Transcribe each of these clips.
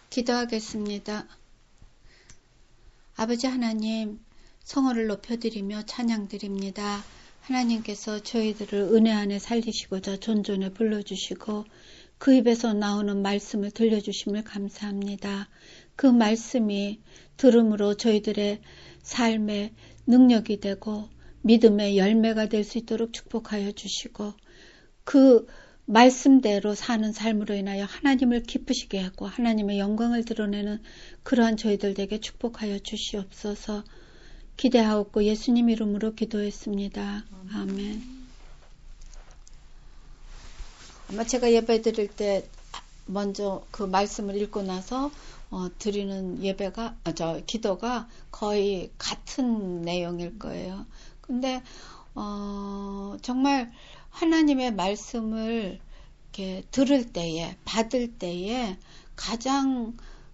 기도하겠습니다. 아버지 하나님, 성호를 높여드리며 찬양드립니다. 하나님께서 저희들을 은혜 안에 살리시고자 존존에 불러주시고 그 입에서 나오는 말씀을 들려주심을 감사합니다. 그 말씀이 들음으로 저희들의 삶의 능력이 되고 믿음의 열매가 될 수 있도록 축복하여 주시고 그 말씀대로 사는 삶으로 인하여 하나님을 기쁘시게 하고 하나님의 영광을 드러내는 그러한 저희들에게 축복하여 주시옵소서. 기대하옵고 예수님 이름으로 기도했습니다. 아멘. 아마 제가 예배 드릴 때 먼저 그 말씀을 읽고 나서 드리는 기도가 거의 같은 내용일 거예요. 근데 정말 하나님의 말씀을 이렇게 들을 때에, 받을 때에 가장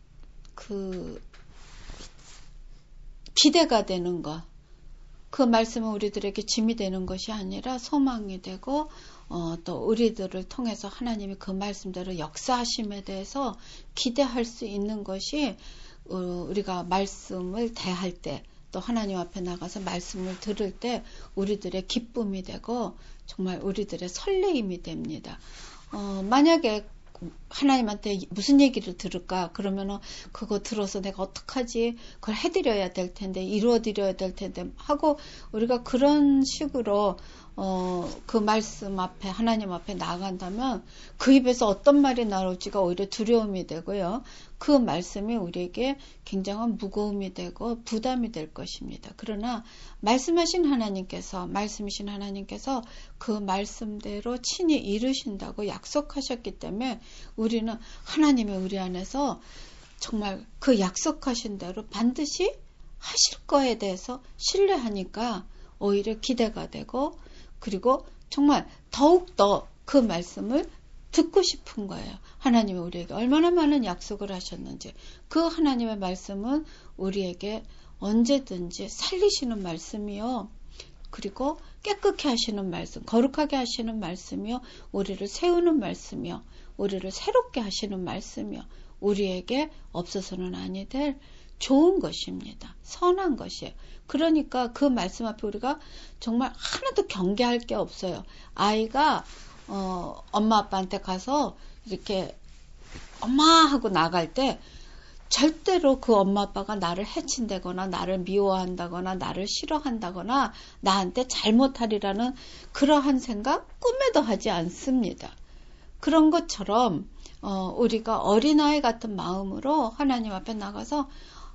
기대가 되는 것, 그 말씀은 우리들에게 짐이 되는 것이 아니라 소망이 되고 또 우리들을 통해서 하나님이 그 말씀대로 역사하심에 대해서 기대할 수 있는 것이 우리가 말씀을 대할 때 또 하나님 앞에 나가서 말씀을 들을 때 우리들의 기쁨이 되고 정말 우리들의 설레임이 됩니다. 만약에 하나님한테 무슨 얘기를 들을까? 그러면은 그거 들어서 내가 어떡하지? 그걸 해드려야 될 텐데, 이루어드려야 될 텐데 하고 우리가 그런 식으로 그 말씀 앞에 하나님 앞에 나간다면 그 입에서 어떤 말이 나올지가 오히려 두려움이 되고요. 그 말씀이 우리에게 굉장한 무거움이 되고 부담이 될 것입니다. 그러나 말씀이신 하나님께서 그 말씀대로 친히 이루신다고 약속하셨기 때문에 우리는 하나님이 우리 안에서 정말 그 약속하신 대로 반드시 하실 거에 대해서 신뢰하니까 오히려 기대가 되고 그리고 정말 더욱더 그 말씀을 듣고 싶은 거예요. 하나님이 우리에게 얼마나 많은 약속을 하셨는지 그 하나님의 말씀은 우리에게 언제든지 살리시는 말씀이요. 그리고 깨끗게 하시는 말씀, 거룩하게 하시는 말씀이요. 우리를 세우는 말씀이요. 우리를 새롭게 하시는 말씀이요. 우리에게 없어서는 아니 될 좋은 것입니다. 선한 것이에요. 그러니까 그 말씀 앞에 우리가 정말 하나도 경계할 게 없어요. 아이가 엄마 아빠한테 가서 이렇게 엄마 하고 나갈 때 절대로 그 엄마 아빠가 나를 해친다거나 나를 미워한다거나 나를 싫어한다거나 나한테 잘못하리라는 그러한 생각 꿈에도 하지 않습니다. 그런 것처럼 우리가 어린아이 같은 마음으로 하나님 앞에 나가서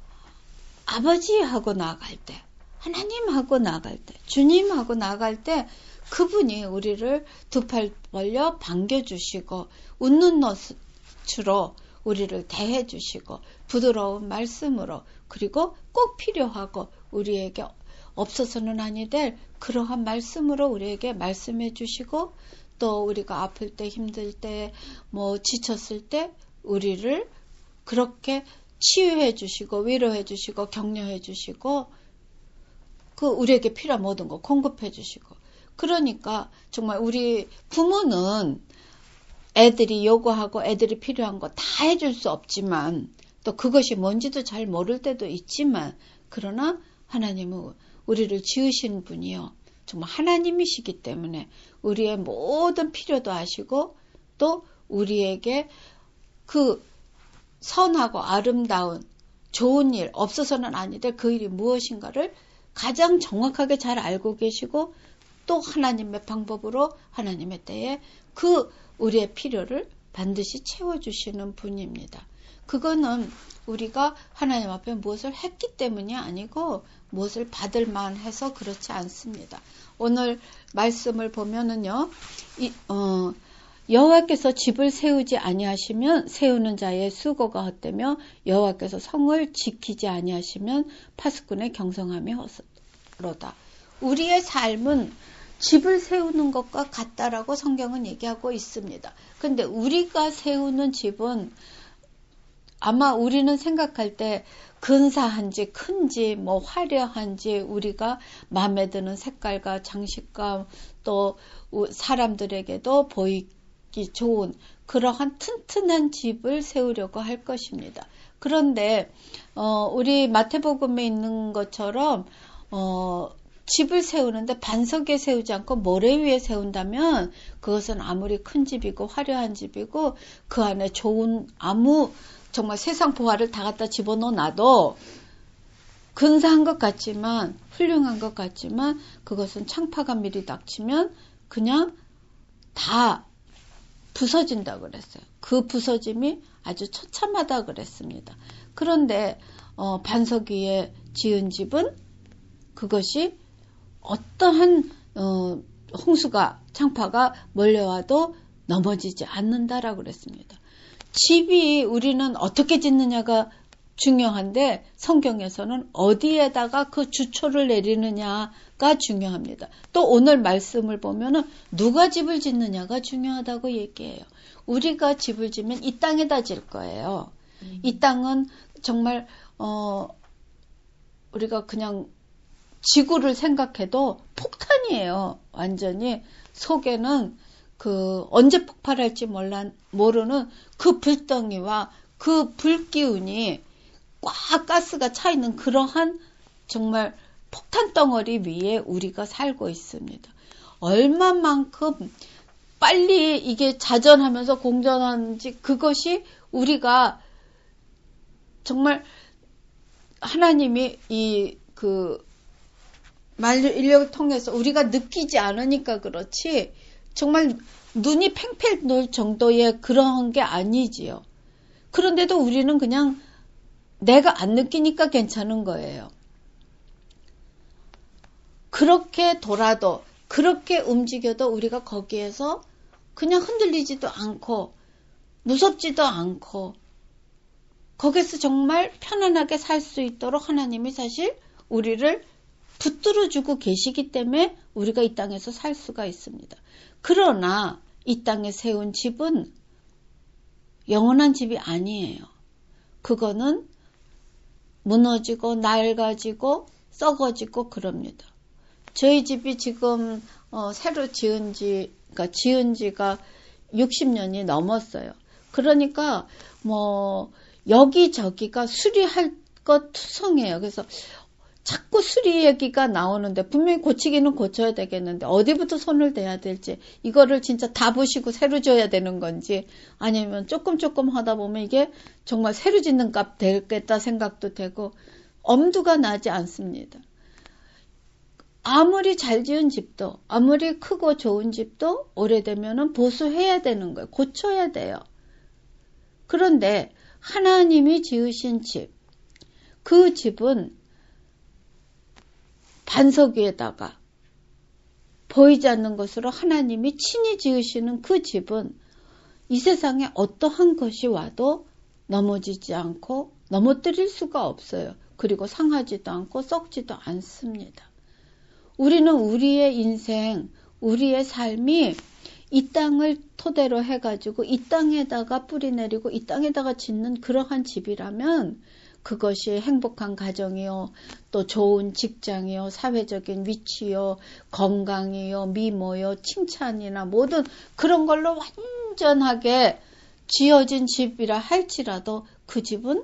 아버지하고 나갈 때, 하나님하고 나갈 때, 주님하고 나갈 때 그분이 우리를 두 팔 벌려 반겨주시고 웃는 낯으로 우리를 대해주시고 부드러운 말씀으로 그리고 꼭 필요하고 우리에게 없어서는 아니 될 그러한 말씀으로 우리에게 말씀해 주시고 또 우리가 아플 때 힘들 때 지쳤을 때 우리를 그렇게 치유해 주시고 위로해 주시고 격려해 주시고 그 우리에게 필요한 모든 거 공급해 주시고 그러니까 정말 우리 부모는 애들이 요구하고 애들이 필요한 거 다 해줄 수 없지만 또 그것이 뭔지도 잘 모를 때도 있지만 그러나 하나님은 우리를 지으신 분이요. 정말 하나님이시기 때문에 우리의 모든 필요도 아시고 또 우리에게 그 선하고 아름다운 좋은 일 없어서는 아니 될 그 일이 무엇인가를 가장 정확하게 잘 알고 계시고 또 하나님의 방법으로 하나님의 때에 그 우리의 필요를 반드시 채워주시는 분입니다. 그거는 우리가 하나님 앞에 무엇을 했기 때문이 아니고 무엇을 받을 만해서 그렇지 않습니다. 오늘 말씀을 보면은요, 여호와께서 집을 세우지 아니하시면 세우는 자의 수고가 헛되며 여호와께서 성을 지키지 아니하시면 파수꾼의 경성함이 헛되로다. 우리의 삶은 집을 세우는 것과 같다라고 성경은 얘기하고 있습니다. 근데 우리가 세우는 집은 아마 우리는 생각할 때 근사한지 큰지 화려한지 우리가 마음에 드는 색깔과 장식감 또 사람들에게도 살기 좋은 그러한 튼튼한 집을 세우려고 할 것입니다. 그런데 우리 마태복음에 있는 것처럼 집을 세우는데 반석 위에 세우지 않고 모래 위에 세운다면 그것은 아무리 큰 집이고 화려한 집이고 그 안에 좋은 정말 세상 보화를 다 갖다 집어넣어 놔도 근사한 것 같지만 훌륭한 것 같지만 그것은 창파가 미리 닥치면 그냥 다 부서진다고 그랬어요. 그 부서짐이 아주 처참하다 그랬습니다. 그런데 반석 위에 지은 집은 그것이 어떠한 홍수가 창파가 몰려와도 넘어지지 않는다라고 그랬습니다. 집이 우리는 어떻게 짓느냐가 중요한데 성경에서는 어디에다가 그 주초를 내리느냐가 중요합니다. 또 오늘 말씀을 보면은 누가 집을 짓느냐가 중요하다고 얘기해요. 우리가 집을 지면 이 땅에다 질 거예요. 이 땅은 정말 우리가 그냥 지구를 생각해도 폭탄이에요. 완전히 속에는 언제 폭발할지 모르는 그 불덩이와 그 불기운이 꽉 가스가 차 있는 그러한 정말 폭탄 덩어리 위에 우리가 살고 있습니다. 얼마만큼 빨리 이게 자전하면서 공전하는지 그것이 우리가 정말 하나님이 인력을 통해서 우리가 느끼지 않으니까 그렇지 정말 눈이 팽팽 돌 정도의 그런 게 아니지요. 그런데도 우리는 그냥 내가 안 느끼니까 괜찮은 거예요. 그렇게 돌아도 그렇게 움직여도 우리가 거기에서 그냥 흔들리지도 않고 무섭지도 않고 거기서 정말 편안하게 살 수 있도록 하나님이 사실 우리를 붙들어주고 계시기 때문에 우리가 이 땅에서 살 수가 있습니다. 그러나 이 땅에 세운 집은 영원한 집이 아니에요. 그거는 무너지고 낡아지고 썩어지고 그럽니다. 저희 집이 지금 새로 지은 지가 60년이 넘었어요. 그러니까 여기저기가 수리할 것 투성해요. 그래서 자꾸 수리 얘기가 나오는데 분명히 고치기는 고쳐야 되겠는데 어디부터 손을 대야 될지 이거를 진짜 다 부시고 새로 줘야 되는 건지 아니면 조금 하다 보면 이게 정말 새로 짓는 값 되겠다 생각도 되고 엄두가 나지 않습니다. 아무리 잘 지은 집도 아무리 크고 좋은 집도 오래되면은 보수해야 되는 거예요. 고쳐야 돼요. 그런데 하나님이 지으신 집, 그 집은 반석 위에다가 보이지 않는 것으로 하나님이 친히 지으시는 그 집은 이 세상에 어떠한 것이 와도 넘어지지 않고 넘어뜨릴 수가 없어요. 그리고 상하지도 않고 썩지도 않습니다. 우리는 우리의 인생, 우리의 삶이 이 땅을 토대로 해가지고 이 땅에다가 뿌리 내리고 이 땅에다가 짓는 그러한 집이라면 그것이 행복한 가정이요, 또 좋은 직장이요, 사회적인 위치요, 건강이요, 미모요, 칭찬이나 모든 그런 걸로 완전하게 지어진 집이라 할지라도 그 집은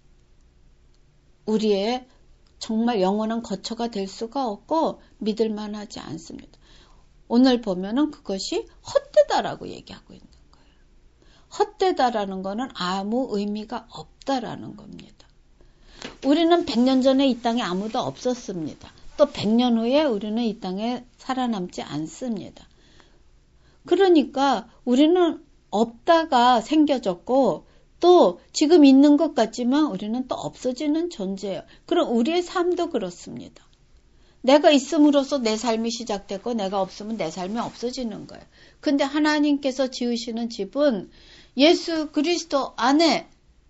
우리의 정말 영원한 거처가 될 수가 없고 믿을 만하지 않습니다. 오늘 보면은 그것이 헛되다라고 얘기하고 있는 거예요. 헛되다라는 거는 아무 의미가 없다라는 겁니다. 우리는 100년 전에 이 땅에 아무도 없었습니다. 또 100년 후에 우리는 이 땅에 살아남지 않습니다. 그러니까 우리는 없다가 생겨졌고 또 지금 있는 것 같지만 우리는 또 없어지는 존재예요. 그럼 우리의 삶도 그렇습니다. 내가 있음으로써 내 삶이 시작되고 내가 없으면 내 삶이 없어지는 거예요. 근데 하나님께서 지으시는 집은 예수 그리스도 안에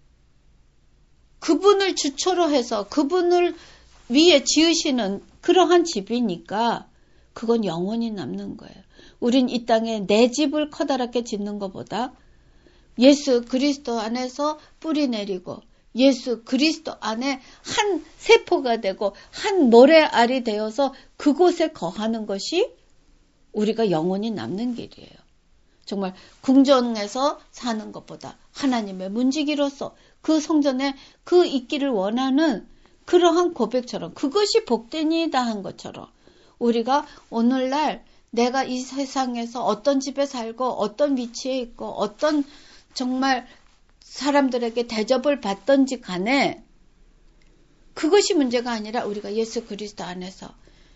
그분을 주초로 해서 그분을 위에 지으시는 그러한 집이니까 그건 영원히 남는 거예요. 우린 이 땅에 내 집을 커다랗게 짓는 것보다 예수 그리스도 안에서 뿌리 내리고 예수 그리스도 안에 한 세포가 되고 한 모래알이 되어서 그곳에 거하는 것이 우리가 영원히 남는 길이에요. 정말 궁정에서 사는 것보다 하나님의 문지기로서 그 성전에 그 있기를 원하는 그러한 고백처럼 그것이 복되니이다 한 것처럼 우리가 오늘날 내가 이 세상에서 어떤 집에 살고 어떤 위치에 있고 어떤 정말 사람들에게 대접을 받던지 간에 그것이 문제가 아니라 우리가 예수 그리스도 안에서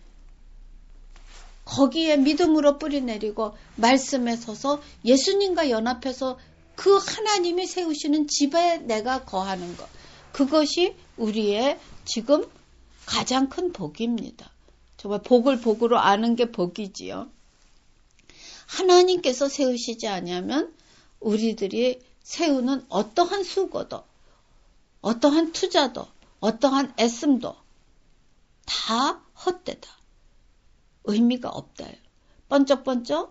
거기에 믿음으로 뿌리내리고 말씀에 서서 예수님과 연합해서 그 하나님이 세우시는 집에 내가 거하는 것. 그것이 우리의 지금 가장 큰 복입니다. 정말 복을 복으로 아는 게 복이지요. 하나님께서 세우시지 아니하면 우리들이 세우는 어떠한 수고도 어떠한 투자도 어떠한 애씀도 다 헛되다. 의미가 없다. 번쩍번쩍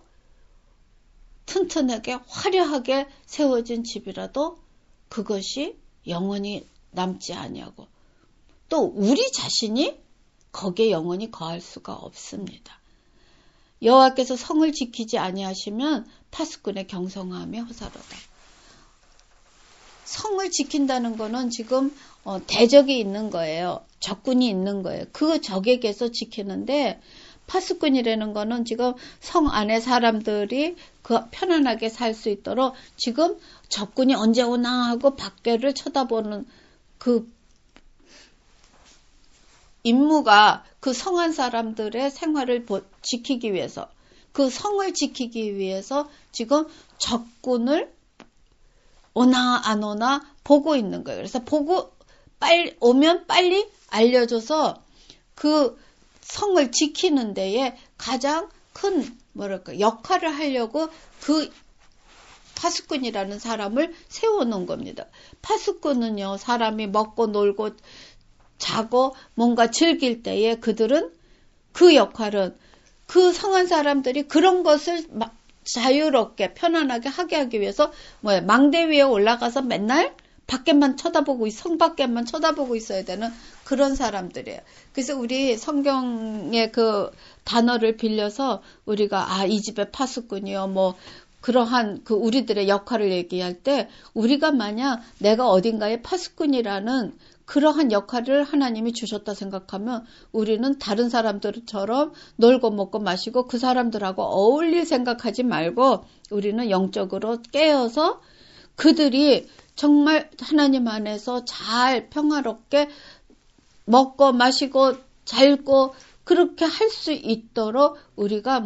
튼튼하게 화려하게 세워진 집이라도 그것이 영원히 남지 아니하고 또 우리 자신이 거기에 영원히 거할 수가 없습니다. 여호와께서 성을 지키지 아니하시면 파수꾼의 경성함이 허사로다. 성을 지킨다는 거는 지금 대적이 있는 거예요. 적군이 있는 거예요. 그 적에게서 지키는데 파수꾼이라는 거는 지금 성 안에 사람들이 편안하게 살 수 있도록 지금 적군이 언제 오나 하고 밖에를 쳐다보는 그 임무가 그 성한 사람들의 생활을 지키기 위해서 그 성을 지키기 위해서 지금 적군을 오나 안 오나 보고 있는 거예요. 그래서 보고 빨리 오면 빨리 알려줘서 그 성을 지키는 데에 가장 큰 역할을 하려고 그 파수꾼이라는 사람을 세워놓은 겁니다. 파수꾼은요, 사람이 먹고 놀고 자고 뭔가 즐길 때에 그들은 그 역할은 그 성한 사람들이 그런 것을 자유롭게 편안하게 하게 하기 위해서 망대 위에 올라가서 맨날 밖에만 쳐다보고 성 밖에만 쳐다보고 있어야 되는 그런 사람들이에요. 그래서 우리 성경의 그 단어를 빌려서 우리가 이 집의 파수꾼이요 그러한 그 우리들의 역할을 얘기할 때 우리가 만약 내가 어딘가의 파수꾼이라는 그러한 역할을 하나님이 주셨다 생각하면 우리는 다른 사람들처럼 놀고 먹고 마시고 그 사람들하고 어울릴 생각하지 말고 우리는 영적으로 깨어서 그들이 정말 하나님 안에서 잘 평화롭게 먹고 마시고 잘고 그렇게 할 수 있도록 우리가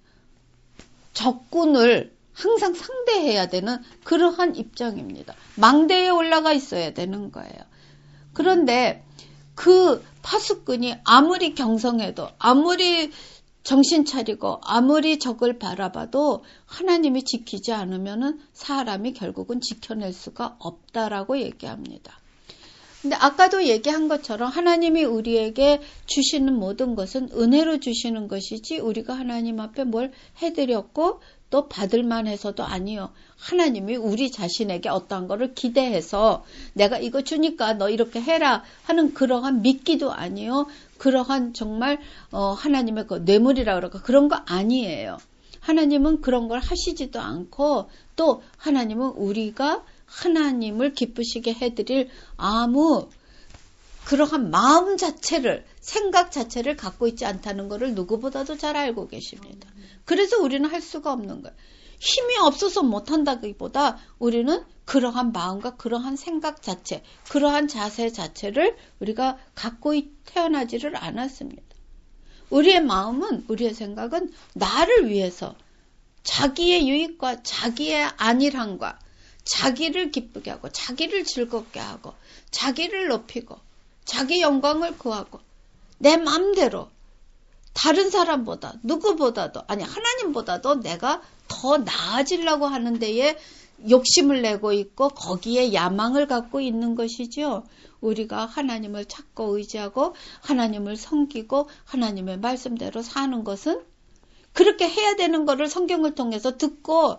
적군을 항상 상대해야 되는 그러한 입장입니다. 망대에 올라가 있어야 되는 거예요. 그런데 그 파수꾼이 아무리 경성해도 아무리 정신 차리고 아무리 적을 바라봐도 하나님이 지키지 않으면 사람이 결국은 지켜낼 수가 없다라고 얘기합니다. 근데 아까도 얘기한 것처럼 하나님이 우리에게 주시는 모든 것은 은혜로 주시는 것이지 우리가 하나님 앞에 뭘 해드렸고 또 받을만 해서도 아니요. 하나님이 우리 자신에게 어떠한 거를 기대해서 내가 이거 주니까 너 이렇게 해라 하는 그러한 믿기도 아니요. 그러한 정말 하나님의 그 뇌물이라 그럴까 그런 거 아니에요. 하나님은 그런 걸 하시지도 않고 또 하나님은 우리가 하나님을 기쁘시게 해드릴 아무 그러한 마음 자체를 생각 자체를 갖고 있지 않다는 것을 누구보다도 잘 알고 계십니다. 그래서 우리는 할 수가 없는 거예요. 힘이 없어서 못한다기보다 우리는 그러한 마음과 그러한 생각 자체, 그러한 자세 자체를 우리가 갖고 태어나지를 않았습니다. 우리의 마음은, 우리의 생각은 나를 위해서 자기의 유익과 자기의 안일함과 자기를 기쁘게 하고 자기를 즐겁게 하고 자기를 높이고 자기 영광을 구하고 내 마음대로 다른 사람보다 누구보다도 아니 하나님보다도 내가 더 나아지려고 하는 데에 욕심을 내고 있고 거기에 야망을 갖고 있는 것이죠. 우리가 하나님을 찾고 의지하고 하나님을 섬기고 하나님의 말씀대로 사는 것은 그렇게 해야 되는 거를 성경을 통해서 듣고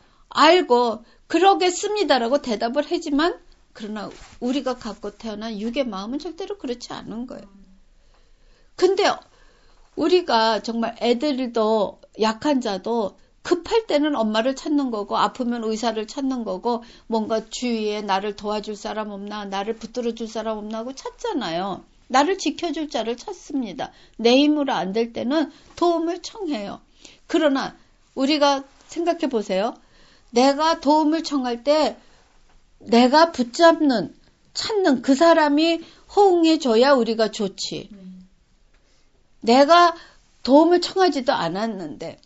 알고 그러겠습니다라고 대답을 하지만 그러나 우리가 갖고 태어난 육의 마음은 절대로 그렇지 않은 거예요. 근데 우리가 정말 애들도 약한 자도 급할 때는 엄마를 찾는 거고 아프면 의사를 찾는 거고 뭔가 주위에 나를 도와줄 사람 없나 나를 붙들어 줄 사람 없나 하고 찾잖아요. 나를 지켜줄 자를 찾습니다. 내 힘으로 안 될 때는 도움을 청해요. 그러나 우리가 생각해 보세요. 내가 도움을 청할 때 내가 붙잡는 찾는 그 사람이 호응해 줘야 우리가 좋지. 내가 도움을 청하지도 않았는데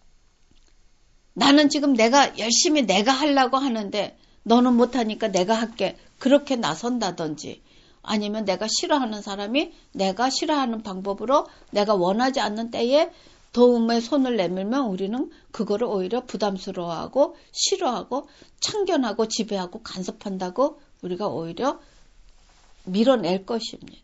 나는 지금 내가 열심히 내가 하려고 하는데 너는 못하니까 내가 할게. 그렇게 나선다든지 아니면 내가 싫어하는 사람이 내가 싫어하는 방법으로 내가 원하지 않는 때에 도움의 손을 내밀면 우리는 그거를 오히려 부담스러워하고 싫어하고 참견하고 지배하고 간섭한다고 우리가 오히려 밀어낼 것입니다.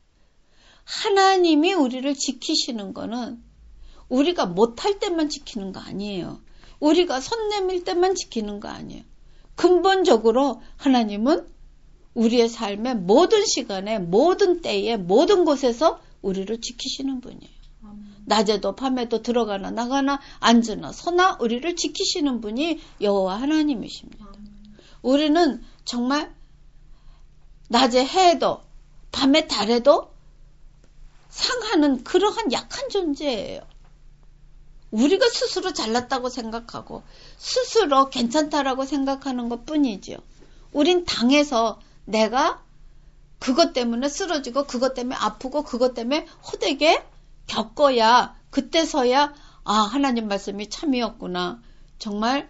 하나님이 우리를 지키시는 거는 우리가 못할 때만 지키는 거 아니에요. 우리가 손 내밀 때만 지키는 거 아니에요. 근본적으로 하나님은 우리의 삶의 모든 시간에 모든 때에 모든 곳에서 우리를 지키시는 분이에요. 낮에도 밤에도 들어가나 나가나 앉으나 서나 우리를 지키시는 분이 여호와 하나님이십니다. 우리는 정말 낮에 해에도 밤에 달에도 상하는 그러한 약한 존재예요. 우리가 스스로 잘났다고 생각하고 스스로 괜찮다라고 생각하는 것 뿐이지요. 우린 당해서 내가 그것 때문에 쓰러지고 그것 때문에 아프고 그것 때문에 호되게 겪어야 그때서야 아 하나님 말씀이 참이었구나. 정말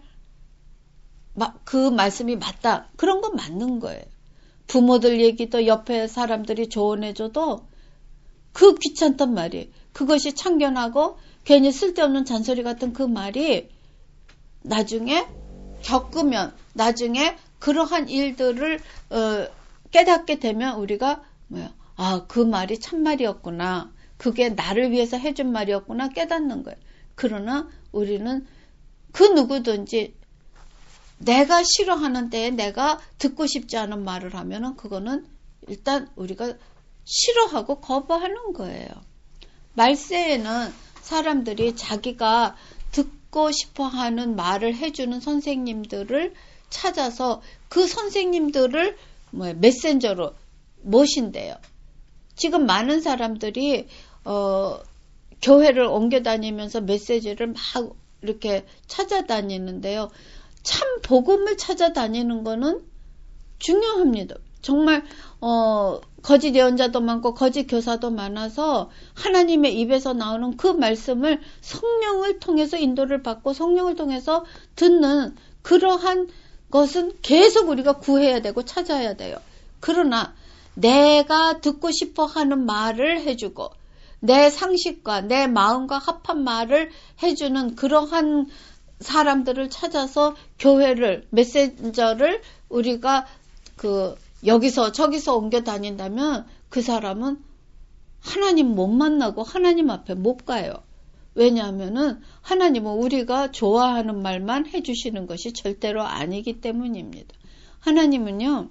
그 말씀이 맞다. 그런 건 맞는 거예요. 부모들 얘기도 옆에 사람들이 조언해줘도 그 귀찮단 말이 그것이 참견하고 괜히 쓸데없는 잔소리 같은 그 말이 나중에 겪으면 나중에 그러한 일들을 깨닫게 되면 우리가 그 말이 참말이었구나. 그게 나를 위해서 해준 말이었구나 깨닫는 거예요. 그러나 우리는 그 누구든지 내가 싫어하는 때에 내가 듣고 싶지 않은 말을 하면은 그거는 일단 우리가 싫어하고 거부하는 거예요. 말세에는 사람들이 자기가 듣고 싶어하는 말을 해주는 선생님들을 찾아서 그 선생님들을 메신저로 모신대요. 지금 많은 사람들이 교회를 옮겨 다니면서 메시지를 막 이렇게 찾아다니는데요. 참 복음을 찾아다니는 거는 중요합니다. 정말 거짓 예언자도 많고 거짓 교사도 많아서 하나님의 입에서 나오는 그 말씀을 성령을 통해서 인도를 받고 성령을 통해서 듣는 그러한 것은 계속 우리가 구해야 되고 찾아야 돼요. 그러나 내가 듣고 싶어 하는 말을 해주고 내 상식과 내 마음과 합한 말을 해주는 그러한 사람들을 찾아서 교회를 메신저를 우리가 여기서 저기서 옮겨 다닌다면 그 사람은 하나님 못 만나고 하나님 앞에 못 가요. 왜냐하면은 하나님은 우리가 좋아하는 말만 해주시는 것이 절대로 아니기 때문입니다. 하나님은요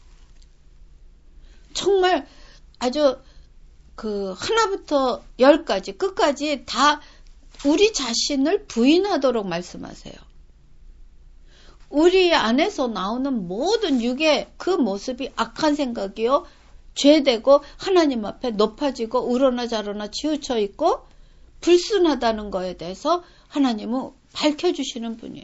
정말 아주 하나부터 10까지 끝까지 다 우리 자신을 부인하도록 말씀하세요. 우리 안에서 나오는 모든 육의 그 모습이 악한 생각이요, 죄되고 하나님 앞에 높아지고 우러나 자러나 치우쳐 있고 불순하다는 거에 대해서 하나님은 밝혀주시는 분이에요.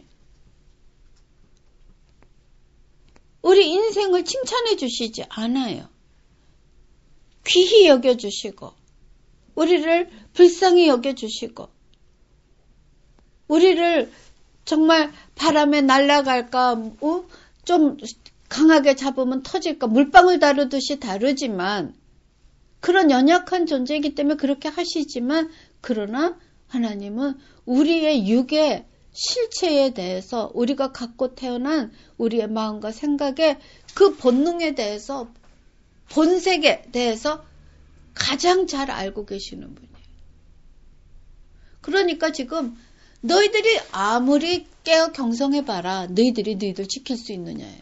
우리 인생을 칭찬해 주시지 않아요. 귀히 여겨주시고 우리를 불쌍히 여겨주시고 우리를 정말 바람에 날아갈까 좀 강하게 잡으면 터질까 물방울 다루듯이 다루지만 그런 연약한 존재이기 때문에 그렇게 하시지만 그러나 하나님은 우리의 육의 실체에 대해서 우리가 갖고 태어난 우리의 마음과 생각에 그 본능에 대해서 본색에 대해서 가장 잘 알고 계시는 분이에요. 그러니까 지금 너희들이 아무리 깨어 경성해봐라. 너희들 지킬 수 있느냐예요.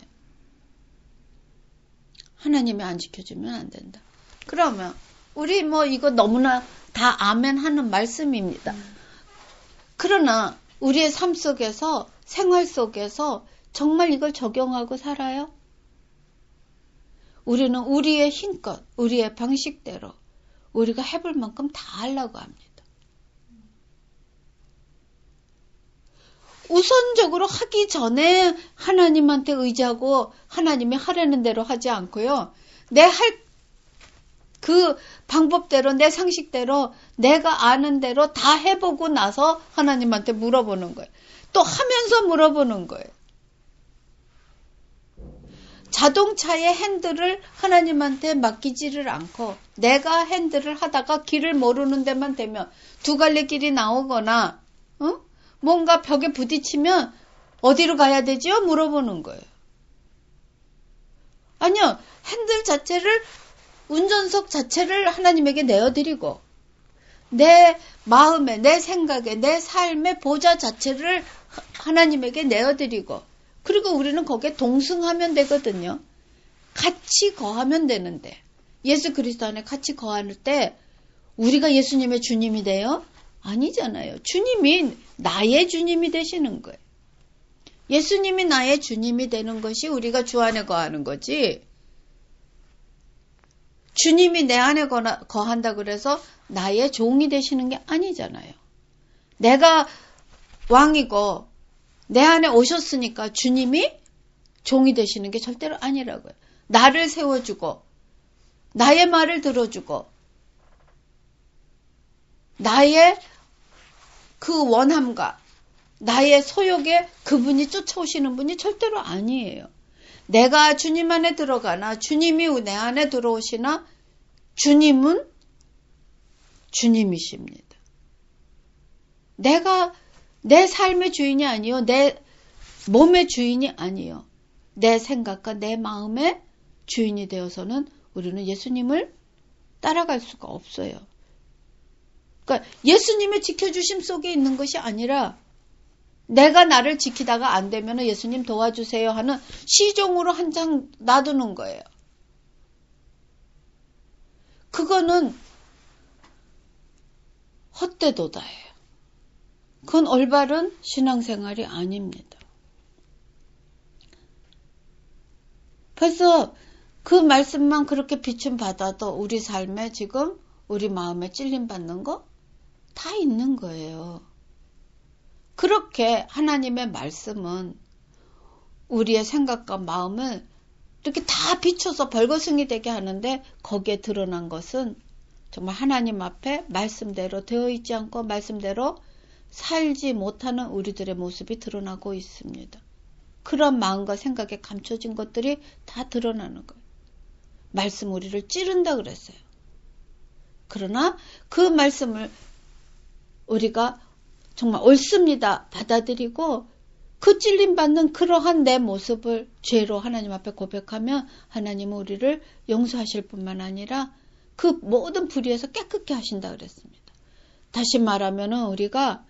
하나님이 안 지켜주면 안 된다. 그러면 우리 이거 너무나 다 아멘 하는 말씀입니다. 그러나 우리의 삶 속에서, 생활 속에서 정말 이걸 적용하고 살아요? 우리는 우리의 힘껏, 우리의 방식대로 우리가 해볼 만큼 다 하려고 합니다. 우선적으로 하기 전에 하나님한테 의지하고 하나님이 하라는 대로 하지 않고요. 내 할 그 방법대로, 내 상식대로, 내가 아는 대로 다 해보고 나서 하나님한테 물어보는 거예요. 또 하면서 물어보는 거예요. 자동차의 핸들을 하나님한테 맡기지를 않고 내가 핸들을 하다가 길을 모르는 데만 되면 두 갈래 길이 나오거나 뭔가 벽에 부딪히면 어디로 가야 되지요? 물어보는 거예요. 아니요. 핸들 자체를, 운전석 자체를 하나님에게 내어드리고 내 마음에, 내 생각에, 내 삶의 보좌 자체를 하나님에게 내어드리고 그리고 우리는 거기에 동승하면 되거든요. 같이 거하면 되는데 예수 그리스도 안에 같이 거할 때 우리가 예수님의 주님이 돼요? 아니잖아요. 주님이 나의 주님이 되시는 거예요. 예수님이 나의 주님이 되는 것이 우리가 주 안에 거하는 거지. 주님이 내 안에 거한다 그래서 나의 종이 되시는 게 아니잖아요. 내가 왕이고 내 안에 오셨으니까 주님이 종이 되시는 게 절대로 아니라고요. 나를 세워주고 나의 말을 들어주고 나의 그 원함과 나의 소욕에 그분이 쫓아오시는 분이 절대로 아니에요. 내가 주님 안에 들어가나 주님이 내 안에 들어오시나 주님은 주님이십니다. 내가 내 삶의 주인이 아니요. 내 몸의 주인이 아니요. 내 생각과 내 마음의 주인이 되어서는 우리는 예수님을 따라갈 수가 없어요. 그러니까 예수님의 지켜주심 속에 있는 것이 아니라 내가 나를 지키다가 안 되면 예수님 도와주세요 하는 시종으로 한 장 놔두는 거예요. 그거는 헛되도다예요. 그건 올바른 신앙생활이 아닙니다. 그래서 그 말씀만 그렇게 비춤받아도 우리 삶에 지금 우리 마음에 찔림받는 거 다 있는 거예요. 그렇게 하나님의 말씀은 우리의 생각과 마음을 이렇게 다 비춰서 벌거숭이 되게 하는데 거기에 드러난 것은 정말 하나님 앞에 말씀대로 되어 있지 않고 말씀대로 살지 못하는 우리들의 모습이 드러나고 있습니다. 그런 마음과 생각에 감춰진 것들이 다 드러나는 거예요. 말씀 우리를 찌른다 그랬어요. 그러나 그 말씀을 우리가 정말 옳습니다 받아들이고 그 찔림받는 그러한 내 모습을 죄로 하나님 앞에 고백하면 하나님은 우리를 용서하실 뿐만 아니라 그 모든 불의에서 깨끗게 하신다 그랬습니다. 다시 말하면 우리가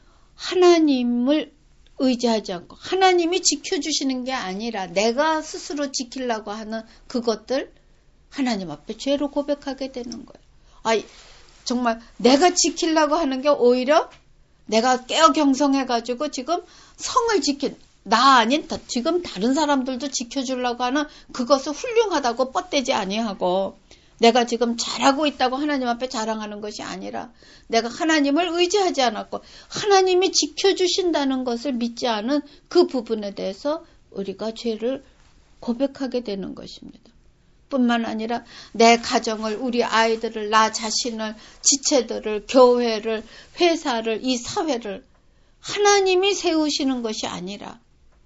하나님을 의지하지 않고 하나님이 지켜주시는 게 아니라 내가 스스로 지키려고 하는 그것들 하나님 앞에 죄로 고백하게 되는 거예요. 정말 내가 지키려고 하는 게 오히려 내가 깨어 경성해가지고 지금 성을 나 아닌 지금 다른 사람들도 지켜주려고 하는 그것을 훌륭하다고 뻗대지 아니하고 내가 지금 잘하고 있다고 하나님 앞에 자랑하는 것이 아니라 내가 하나님을 의지하지 않았고 하나님이 지켜주신다는 것을 믿지 않은 그 부분에 대해서 우리가 죄를 고백하게 되는 것입니다. 뿐만 아니라 내 가정을, 우리 아이들을, 나 자신을, 지체들을, 교회를, 회사를, 이 사회를 하나님이 세우시는 것이 아니라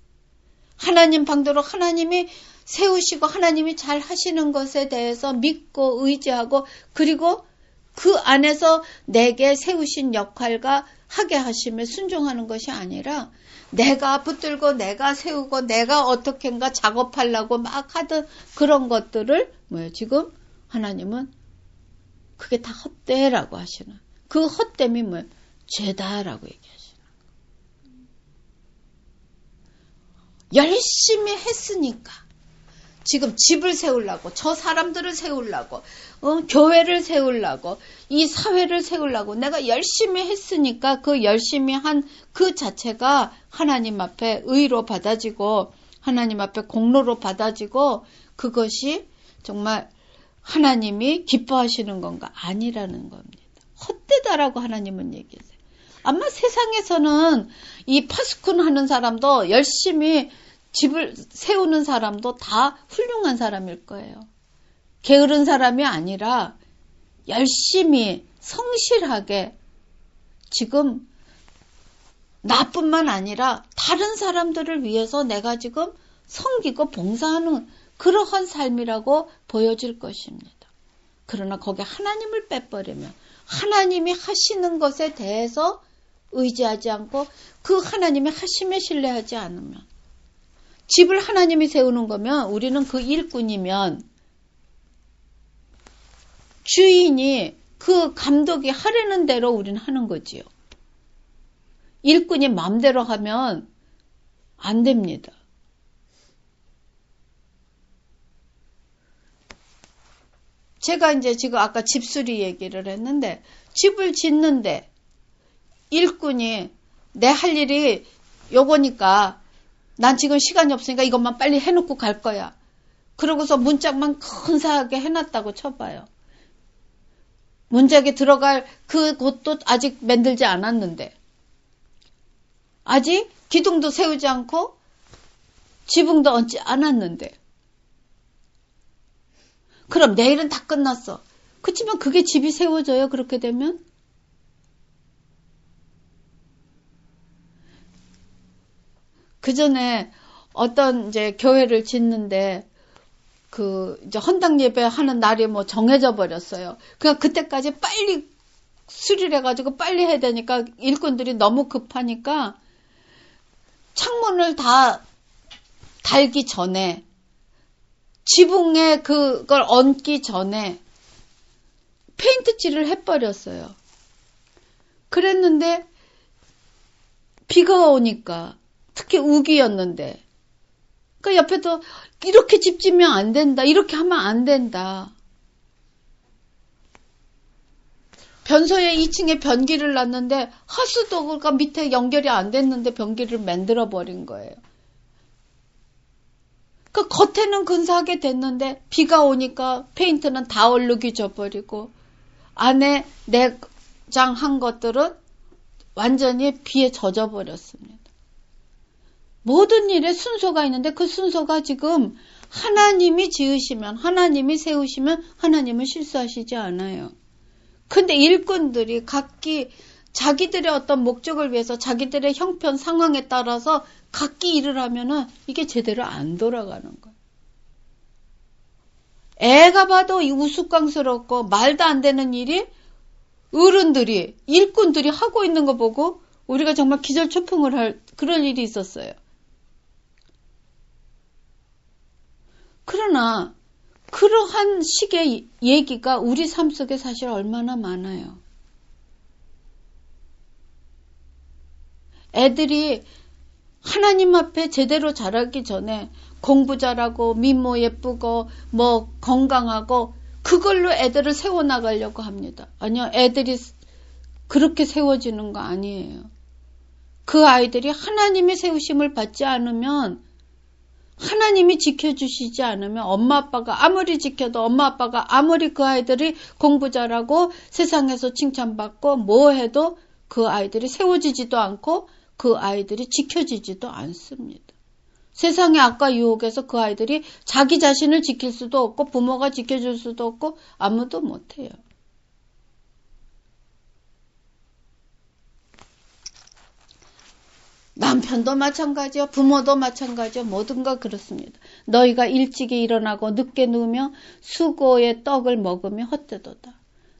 하나님 방도로 하나님이 세우시고 하나님이 잘 하시는 것에 대해서 믿고 의지하고 그리고 그 안에서 내게 세우신 역할과 하게 하심에 순종하는 것이 아니라 내가 붙들고 내가 세우고 내가 어떻게인가 작업하려고 막 하던 그런 것들을 지금 하나님은 그게 다 헛되라고 하시는 그 헛됨이 죄다라고 얘기하시는 열심히 했으니까 지금 집을 세우려고, 저 사람들을 세우려고, 교회를 세우려고, 이 사회를 세우려고 내가 열심히 했으니까 그 열심히 한 그 자체가 하나님 앞에 의로 받아지고 하나님 앞에 공로로 받아지고 그것이 정말 하나님이 기뻐하시는 건가? 아니라는 겁니다. 헛되다라고 하나님은 얘기하세요. 아마 세상에서는 이 파수꾼 하는 사람도 열심히 집을 세우는 사람도 다 훌륭한 사람일 거예요. 게으른 사람이 아니라 열심히 성실하게 지금 나뿐만 아니라 다른 사람들을 위해서 내가 지금 섬기고 봉사하는 그러한 삶이라고 보여질 것입니다. 그러나 거기에 하나님을 빼버리면 하나님이 하시는 것에 대해서 의지하지 않고 그 하나님의 하심에 신뢰하지 않으면 집을 하나님이 세우는 거면 우리는 그 일꾼이면 주인이 그 감독이 하려는 대로 우리는 하는 거지요. 일꾼이 마음대로 하면 안 됩니다. 제가 이제 지금 아까 집수리 얘기를 했는데 집을 짓는데 일꾼이 내 할 일이 요거니까 난 지금 시간이 없으니까 이것만 빨리 해놓고 갈 거야. 그러고서 문짝만 근사하게 해놨다고 쳐봐요. 문짝에 들어갈 그 곳도 아직 만들지 않았는데 아직 기둥도 세우지 않고 지붕도 얹지 않았는데 그럼 내일은 다 끝났어. 그치만 그게 집이 세워져요. 그렇게 되면 그 전에 어떤 이제 교회를 짓는데 그 이제 헌당 예배 하는 날이 뭐 정해져 버렸어요. 그러니까 그때까지 빨리 수리를 해가지고 빨리 해야 되니까 일꾼들이 너무 급하니까 창문을 다 달기 전에 지붕에 그걸 얹기 전에 페인트칠을 해버렸어요. 그랬는데 비가 오니까 특히 우기였는데 그 옆에도 이렇게 집 짓면 안 된다. 이렇게 하면 안 된다. 변소에 2층에 변기를 놨는데 하수도가 밑에 연결이 안 됐는데 변기를 만들어 버린 거예요. 그 겉에는 근사하게 됐는데 비가 오니까 페인트는 다 얼룩이 져버리고 안에 내장한 것들은 완전히 비에 젖어버렸습니다. 모든 일에 순서가 있는데 그 순서가 지금 하나님이 지으시면 하나님이 세우시면 하나님은 실수하시지 않아요. 근데 일꾼들이 각기 자기들의 어떤 목적을 위해서 자기들의 형편 상황에 따라서 각기 일을 하면은 이게 제대로 안 돌아가는 거예요. 애가 봐도 우스꽝스럽고 말도 안 되는 일이 어른들이 일꾼들이 하고 있는 거 보고 우리가 정말 기절초풍을 할 그런 일이 있었어요. 그러나 그러한 식의 얘기가 우리 삶 속에 사실 얼마나 많아요. 애들이 하나님 앞에 제대로 자라기 전에 공부 잘하고 미모 예쁘고 뭐 건강하고 그걸로 애들을 세워나가려고 합니다. 아니요, 애들이 그렇게 세워지는 거 아니에요. 그 아이들이 하나님의 세우심을 받지 않으면 하나님이 지켜주시지 않으면 엄마 아빠가 아무리 지켜도 엄마 아빠가 아무리 그 아이들이 공부 잘하고 세상에서 칭찬받고 뭐 해도 그 아이들이 세워지지도 않고 그 아이들이 지켜지지도 않습니다. 세상의 악과 유혹에서 그 아이들이 자기 자신을 지킬 수도 없고 부모가 지켜줄 수도 없고 아무도 못해요. 남편도 마찬가지요. 부모도 마찬가지요. 모든가 그렇습니다. 너희가 일찍이 일어나고 늦게 누우며 수고의 떡을 먹으며 헛되도다.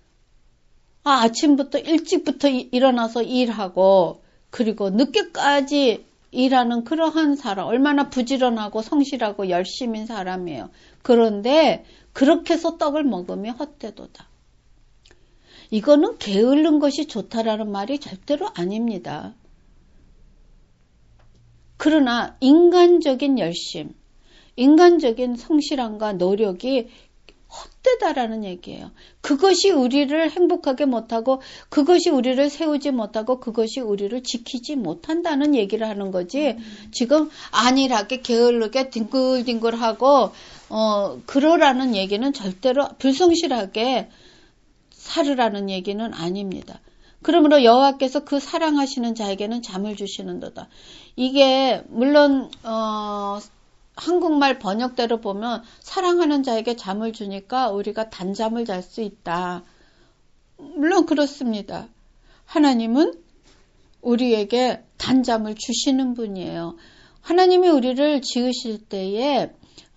아침부터 일찍부터 일어나서 일하고 그리고 늦게까지 일하는 그러한 사람 얼마나 부지런하고 성실하고 열심인 사람이에요. 그런데 그렇게 해서 떡을 먹으며 헛되도다. 이거는 게으른 것이 좋다라는 말이 절대로 아닙니다. 그러나 인간적인 열심, 인간적인 성실함과 노력이 헛되다라는 얘기예요. 그것이 우리를 행복하게 못하고 그것이 우리를 세우지 못하고 그것이 우리를 지키지 못한다는 얘기를 하는 거지. 지금 안일하게 게을르게 뒹굴뒹굴하고 그러라는 얘기는 절대로 불성실하게 살으라는 얘기는 아닙니다. 그러므로 여호와께서 그 사랑하시는 자에게는 잠을 주시는도다. 이게 물론 한국말 번역대로 보면 사랑하는 자에게 잠을 주니까 우리가 단잠을 잘 수 있다. 물론 그렇습니다. 하나님은 우리에게 단잠을 주시는 분이에요. 하나님이 우리를 지으실 때에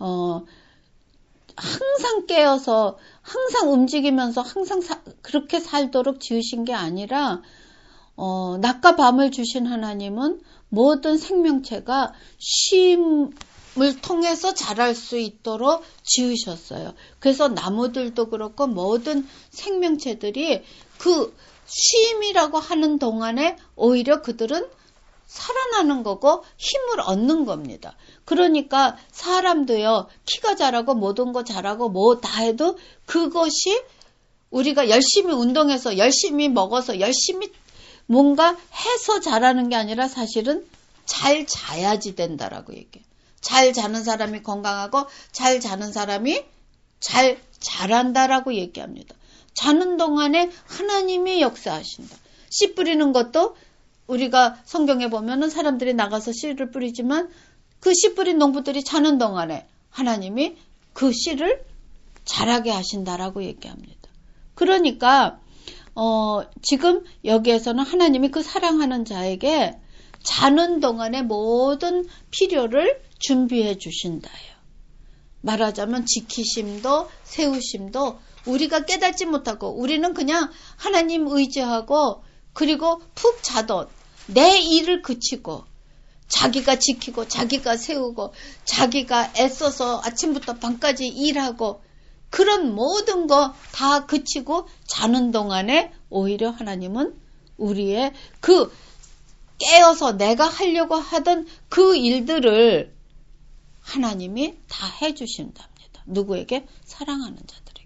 항상 깨어서 항상 움직이면서 항상 그렇게 살도록 지으신 게 아니라 낮과 밤을 주신 하나님은 모든 생명체가 쉼을 통해서 자랄 수 있도록 지으셨어요. 그래서 나무들도 그렇고 모든 생명체들이 그 쉼이라고 하는 동안에 오히려 그들은 살아나는 거고 힘을 얻는 겁니다. 그러니까 사람도요, 키가 자라고 모든 거 자라고 뭐 다 해도 그것이 우리가 열심히 운동해서 열심히 먹어서 열심히 뭔가 해서 자라는 게 아니라 사실은 잘 자야지 된다라고 얘기해요. 잘 자는 사람이 건강하고 잘 자는 사람이 잘 자란다라고 얘기합니다. 자는 동안에 하나님이 역사하신다. 씨 뿌리는 것도 우리가 성경에 보면은 사람들이 나가서 씨를 뿌리지만 그 씨 뿌린 농부들이 자는 동안에 하나님이 그 씨를 자라게 하신다라고 얘기합니다. 그러니까 지금 여기에서는 하나님이 그 사랑하는 자에게 자는 동안에 모든 필요를 준비해 주신다요. 말하자면 지키심도 세우심도 우리가 깨닫지 못하고 우리는 그냥 하나님 의지하고 그리고 푹 자던 내 일을 그치고 자기가 지키고 자기가 세우고 자기가 애써서 아침부터 밤까지 일하고 그런 모든 거 다 그치고 자는 동안에 오히려 하나님은 우리의 그 깨어서 내가 하려고 하던 그 일들을 하나님이 다 해주신답니다. 누구에게? 사랑하는 자들에게.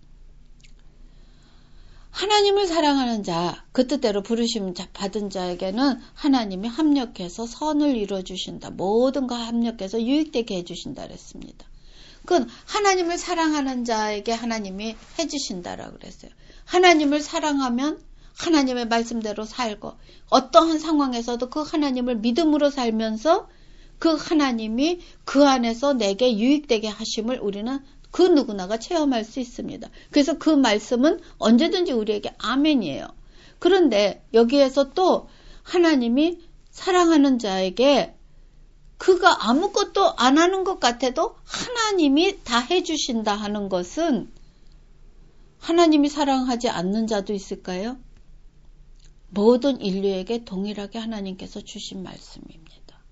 하나님을 사랑하는 자, 그 뜻대로 부르심 받은 자에게는 하나님이 합력해서 선을 이루어주신다. 모든 거 합력해서 유익되게 해주신다 그랬습니다. 그건 하나님을 사랑하는 자에게 하나님이 해주신다라고 그랬어요. 하나님을 사랑하면 하나님의 말씀대로 살고 어떠한 상황에서도 그 하나님을 믿음으로 살면서 그 하나님이 그 안에서 내게 유익되게 하심을 우리는 그 누구나가 체험할 수 있습니다. 그래서 그 말씀은 언제든지 우리에게 아멘이에요. 그런데 여기에서 또 하나님이 사랑하는 자에게 그가 아무것도 안 하는 것 같아도 하나님이 다 해주신다 하는 것은 하나님이 사랑하지 않는 자도 있을까요? 모든 인류에게 동일하게 하나님께서 주신 말씀입니다.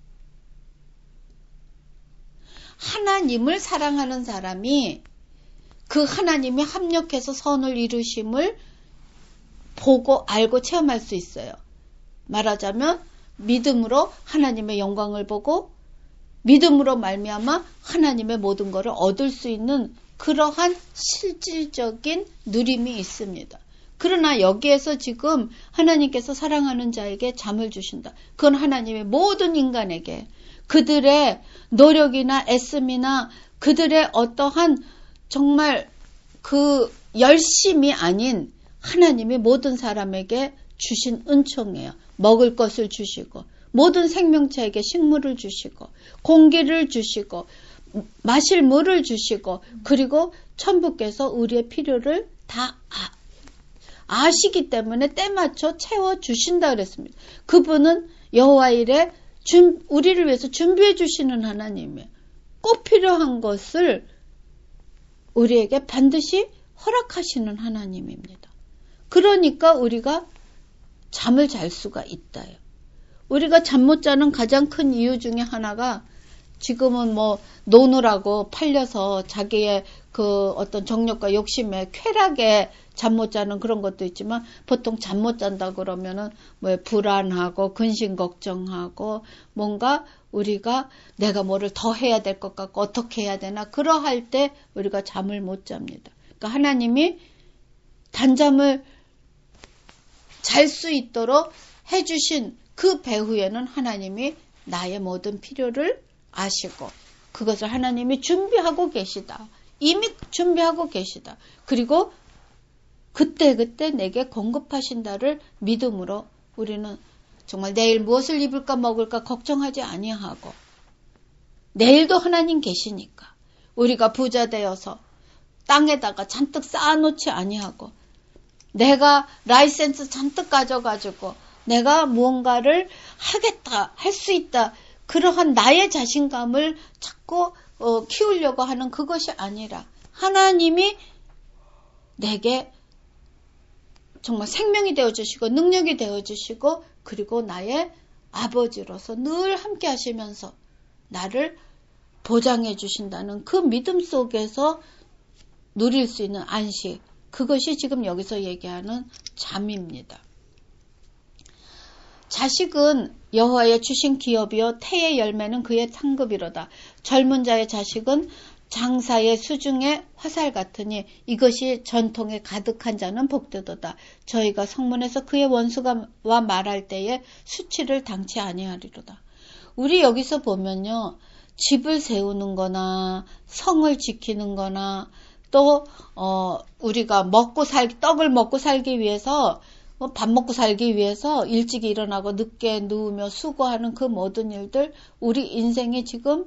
하나님을 사랑하는 사람이 그 하나님이 합력해서 선을 이루심을 보고 알고 체험할 수 있어요. 말하자면 믿음으로 하나님의 영광을 보고 믿음으로 말미암아 하나님의 모든 것을 얻을 수 있는 그러한 실질적인 누림이 있습니다. 그러나 여기에서 지금 하나님께서 사랑하는 자에게 잠을 주신다. 그건 하나님의 모든 인간에게 그들의 노력이나 애씀이나 그들의 어떠한 정말 그 열심이 아닌 하나님이 모든 사람에게 주신 은총이에요. 먹을 것을 주시고 모든 생명체에게 식물을 주시고 공기를 주시고 마실 물을 주시고 그리고 천부께서 우리의 필요를 다 아시기 때문에 때맞춰 채워주신다 그랬습니다. 그분은 여호와 일에 우리를 위해서 준비해 주시는 하나님이에요. 꼭 필요한 것을 우리에게 반드시 허락하시는 하나님입니다. 그러니까 우리가 잠을 잘 수가 있다요. 우리가 잠 못 자는 가장 큰 이유 중에 하나가 지금은 뭐 노느라고 팔려서 자기의 그 어떤 정욕과 욕심에 쾌락에 잠 못 자는 그런 것도 있지만 보통 잠 못 잔다 그러면은 뭐 불안하고 근심 걱정하고 뭔가 우리가 내가 뭐를 더 해야 될 것 같고 어떻게 해야 되나 그러할 때 우리가 잠을 못 잡니다. 그러니까 하나님이 단잠을 잘 수 있도록 해주신 그 배후에는 하나님이 나의 모든 필요를 아시고 그것을 하나님이 준비하고 계시다. 이미 준비하고 계시다. 그리고 그때그때 내게 공급하신다를 믿음으로 우리는 정말 내일 무엇을 입을까 먹을까 걱정하지 아니하고 내일도 하나님 계시니까 우리가 부자 되어서 땅에다가 잔뜩 쌓아놓지 아니하고 내가 라이센스 잔뜩 가져가지고 내가 무언가를 하겠다, 할 수 있다 그러한 나의 자신감을 자꾸 키우려고 하는 그것이 아니라 하나님이 내게 정말 생명이 되어주시고 능력이 되어주시고 그리고 나의 아버지로서 늘 함께 하시면서 나를 보장해 주신다는 그 믿음 속에서 누릴 수 있는 안식 그것이 지금 여기서 얘기하는 잠입니다. 자식은 여호와의 주신 기업이요 태의 열매는 그의 상급이로다. 젊은 자의 자식은 장사의 수중의 화살 같으니 이것이 전통에 가득한 자는 복되도다. 저희가 성문에서 그의 원수가 와 말할 때에 수치를 당치 아니하리로다. 우리 여기서 보면요. 집을 세우는 거나 성을 지키는 거나 또 우리가 떡을 먹고 살기 위해서 밥 먹고 살기 위해서 일찍 일어나고 늦게 누우며 수고하는 그 모든 일들 우리 인생이 지금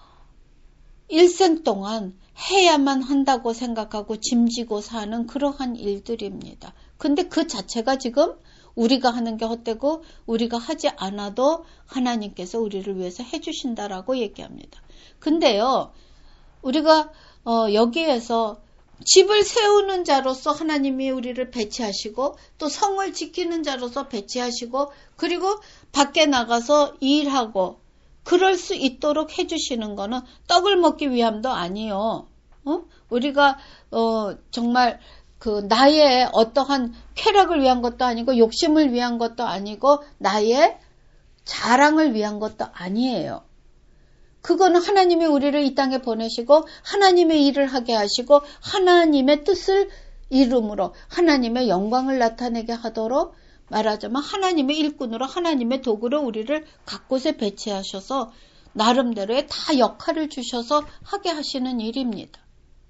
일생 동안 해야만 한다고 생각하고 짐지고 사는 그러한 일들입니다. 근데 그 자체가 지금 우리가 하는 게 헛되고 우리가 하지 않아도 하나님께서 우리를 위해서 해주신다라고 얘기합니다. 근데요, 우리가 여기에서 집을 세우는 자로서 하나님이 우리를 배치하시고 또 성을 지키는 자로서 배치하시고 그리고 밖에 나가서 일하고 그럴 수 있도록 해주시는 거는 떡을 먹기 위함도 아니요. 우리가 정말 그 나의 어떠한 쾌락을 위한 것도 아니고 욕심을 위한 것도 아니고 나의 자랑을 위한 것도 아니에요. 그거는 하나님이 우리를 이 땅에 보내시고 하나님의 일을 하게 하시고 하나님의 뜻을 이름으로 하나님의 영광을 나타내게 하도록 말하자면 하나님의 일꾼으로 하나님의 도구로 우리를 각곳에 배치하셔서 나름대로의 다 역할을 주셔서 하게 하시는 일입니다.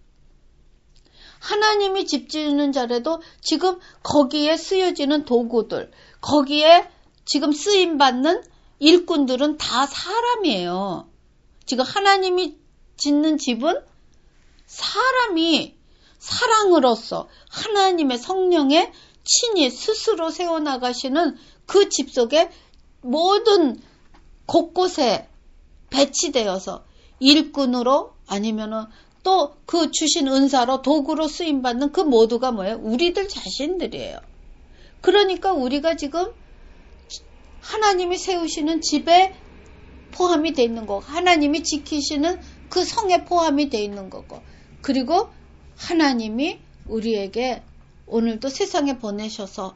하나님이 집 지으는 자라도 지금 거기에 쓰여지는 도구들, 거기에 지금 쓰임받는 일꾼들은 다 사람이에요. 지금 하나님이 짓는 집은 사람이 사랑으로서 하나님의 성령의 친히 스스로 세워나가시는 그 집 속에 모든 곳곳에 배치되어서 일꾼으로 아니면은 또 그 주신 은사로 도구로 쓰임받는 그 모두가 뭐예요? 우리들 자신들이에요. 그러니까 우리가 지금 하나님이 세우시는 집에 포함이 되어 있는 거고 하나님이 지키시는 그 성에 포함이 되어 있는 거고 그리고 하나님이 우리에게 오늘도 세상에 보내셔서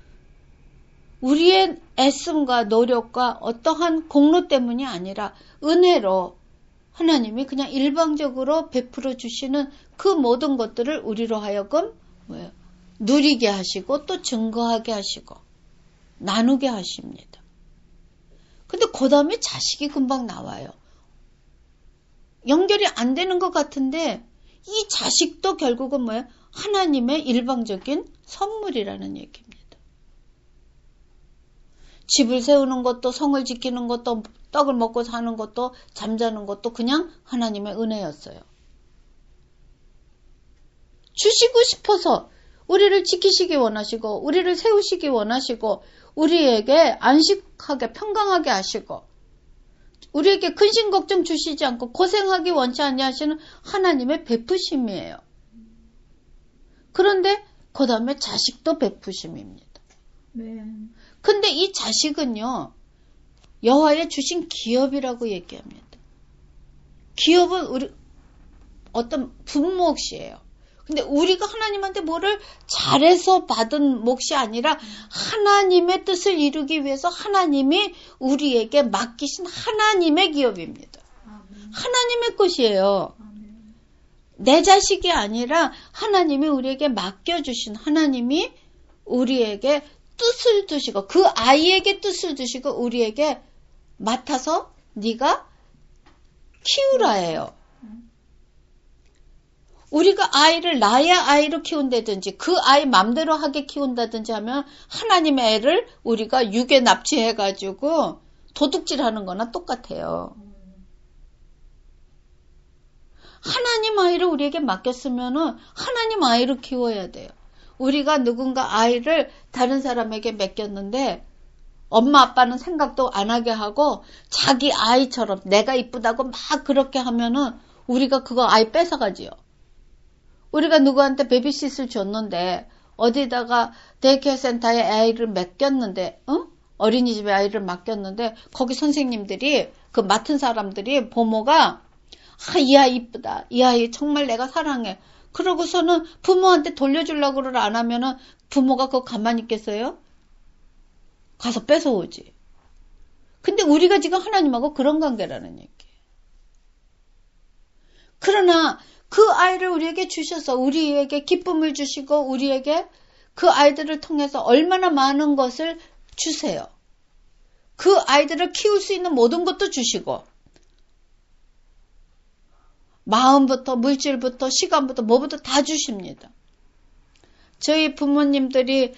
우리의 애씀과 노력과 어떠한 공로 때문이 아니라 은혜로 하나님이 그냥 일방적으로 베풀어 주시는 그 모든 것들을 우리로 하여금 누리게 하시고 또 증거하게 하시고 나누게 하십니다. 근데 그 다음에 자식이 금방 나와요. 연결이 안 되는 것 같은데 이 자식도 결국은 뭐예요? 하나님의 일방적인 선물이라는 얘기입니다. 집을 세우는 것도 성을 지키는 것도 떡을 먹고 사는 것도 잠자는 것도 그냥 하나님의 은혜였어요. 주시고 싶어서 우리를 지키시기 원하시고 우리를 세우시기 원하시고 우리에게 안식하게 평강하게 하시고 우리에게 근심 걱정 주시지 않고 고생하기 원치 아니하시는 하나님의 베푸심이에요. 그런데 그 다음에 자식도 베푸심입니다. 네. 근데 이 자식은요 여호와의 주신 기업이라고 얘기합니다. 기업은 어떤 분몫이에요. 근데 우리가 하나님한테 뭐를 잘해서 받은 몫이 아니라 하나님의 뜻을 이루기 위해서 하나님이 우리에게 맡기신 하나님의 기업입니다. 하나님의 것이에요. 내 자식이 아니라 하나님이 우리에게 맡겨주신 하나님이 우리에게 뜻을 두시고 그 아이에게 뜻을 두시고 우리에게 맡아서 네가 키우라예요. 우리가 아이를 나의 아이로 키운다든지 그 아이 맘대로 하게 키운다든지 하면 하나님의 애를 우리가 육에 납치해가지고 도둑질하는 거나 똑같아요. 하나님 아이를 우리에게 맡겼으면은 하나님 아이로 키워야 돼요. 우리가 누군가 아이를 다른 사람에게 맡겼는데 엄마 아빠는 생각도 안 하게 하고 자기 아이처럼 내가 이쁘다고 막 그렇게 하면은 우리가 그거 아이 뺏어가지요. 우리가 누구한테 베비시트를 줬는데 어디다가 데이케어 센터에 아이를 맡겼는데 어린이집에 아이를 맡겼는데 거기 선생님들이 그 맡은 사람들이 부모가 이 아이 이쁘다. 이 아이 정말 내가 사랑해. 그러고서는 부모한테 돌려주려고 안 하면은 부모가 그거 가만히 있겠어요? 가서 뺏어오지. 근데 우리가 지금 하나님하고 그런 관계라는 얘기예요. 그러나 그 아이를 우리에게 주셔서 우리에게 기쁨을 주시고 우리에게 그 아이들을 통해서 얼마나 많은 것을 주세요. 그 아이들을 키울 수 있는 모든 것도 주시고 마음부터 물질부터 시간부터 뭐부터 다 주십니다. 저희 부모님들이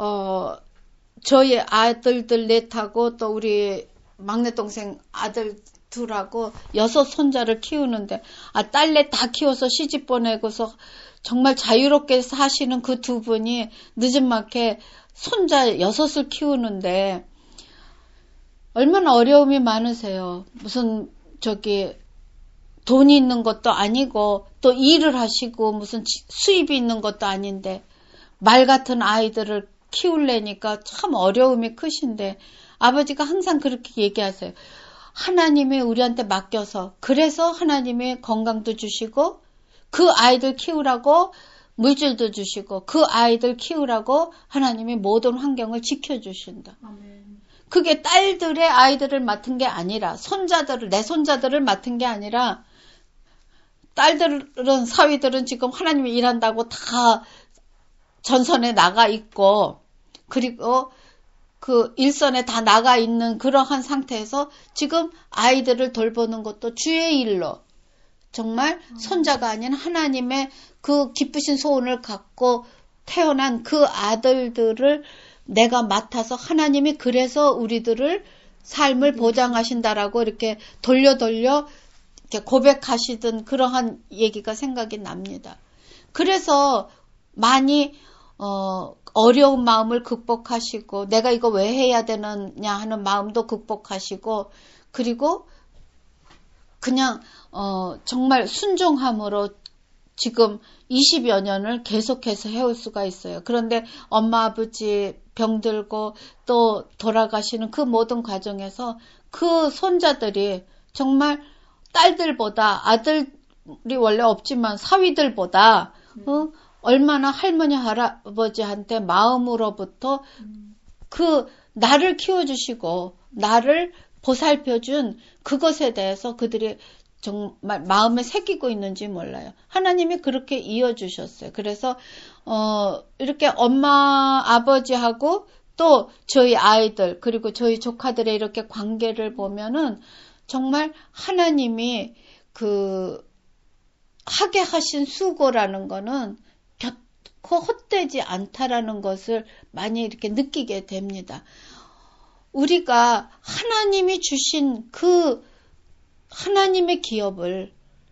저희 아들들 넷하고 또 우리 막내 동생 아들 둘하고 6 손자를 키우는데 딸 넷 다 키워서 시집 보내고서 정말 자유롭게 사시는 그 두 분이 늦은 만큼 손자 6을 키우는데 얼마나 어려움이 많으세요. 무슨 돈이 있는 것도 아니고 또 일을 하시고 무슨 수입이 있는 것도 아닌데 말 같은 아이들을 키우려니까 참 어려움이 크신데 아버지가 항상 그렇게 얘기하세요. 하나님이 우리한테 맡겨서 그래서 하나님이 건강도 주시고 그 아이들 키우라고 물질도 주시고 그 아이들 키우라고 하나님이 모든 환경을 지켜주신다. 아멘. 그게 딸들의 아이들을 맡은 게 아니라 내 손자들을 맡은 게 아니라 딸들은 사위들은 지금 하나님이 일한다고 다 전선에 나가 있고 그리고 그 일선에 다 나가 있는 그러한 상태에서 지금 아이들을 돌보는 것도 주의 일로 정말 손자가 아닌 하나님의 그 기쁘신 소원을 갖고 태어난 그 아들들을 내가 맡아서 하나님이 그래서 우리들을 삶을 보장하신다라고 이렇게 돌려 이렇게 고백하시던 그러한 얘기가 생각이 납니다. 그래서 많이 어려운 마음을 극복하시고 내가 이거 왜 해야 되느냐 하는 마음도 극복하시고 그리고 그냥 정말 순종함으로 지금 20여 년을 계속해서 해올 수가 있어요. 그런데 엄마 아버지 병들고 또 돌아가시는 그 모든 과정에서 그 손자들이 정말 딸들보다 아들이 원래 없지만 사위들보다 얼마나 할머니 할아버지한테 마음으로부터 그 나를 키워주시고 나를 보살펴준 그것에 대해서 그들이 정말 마음에 새기고 있는지 몰라요. 하나님이 그렇게 이어주셨어요. 그래서 이렇게 엄마 아버지하고 또 저희 아이들 그리고 저희 조카들의 이렇게 관계를 보면은 정말 하나님이 그 하게 하신 수고라는 거는 결코 헛되지 않다라는 것을 많이 이렇게 느끼게 됩니다. 우리가 하나님이 주신 그 하나님의 기업을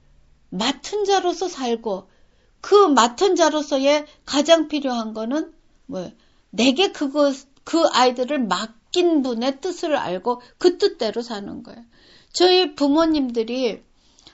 맡은 자로서 살고 그 맡은 자로서의 가장 필요한 거는 뭐예요? 내게 그 아이들을 맡긴 분의 뜻을 알고 그 뜻대로 사는 거예요. 저희 부모님들이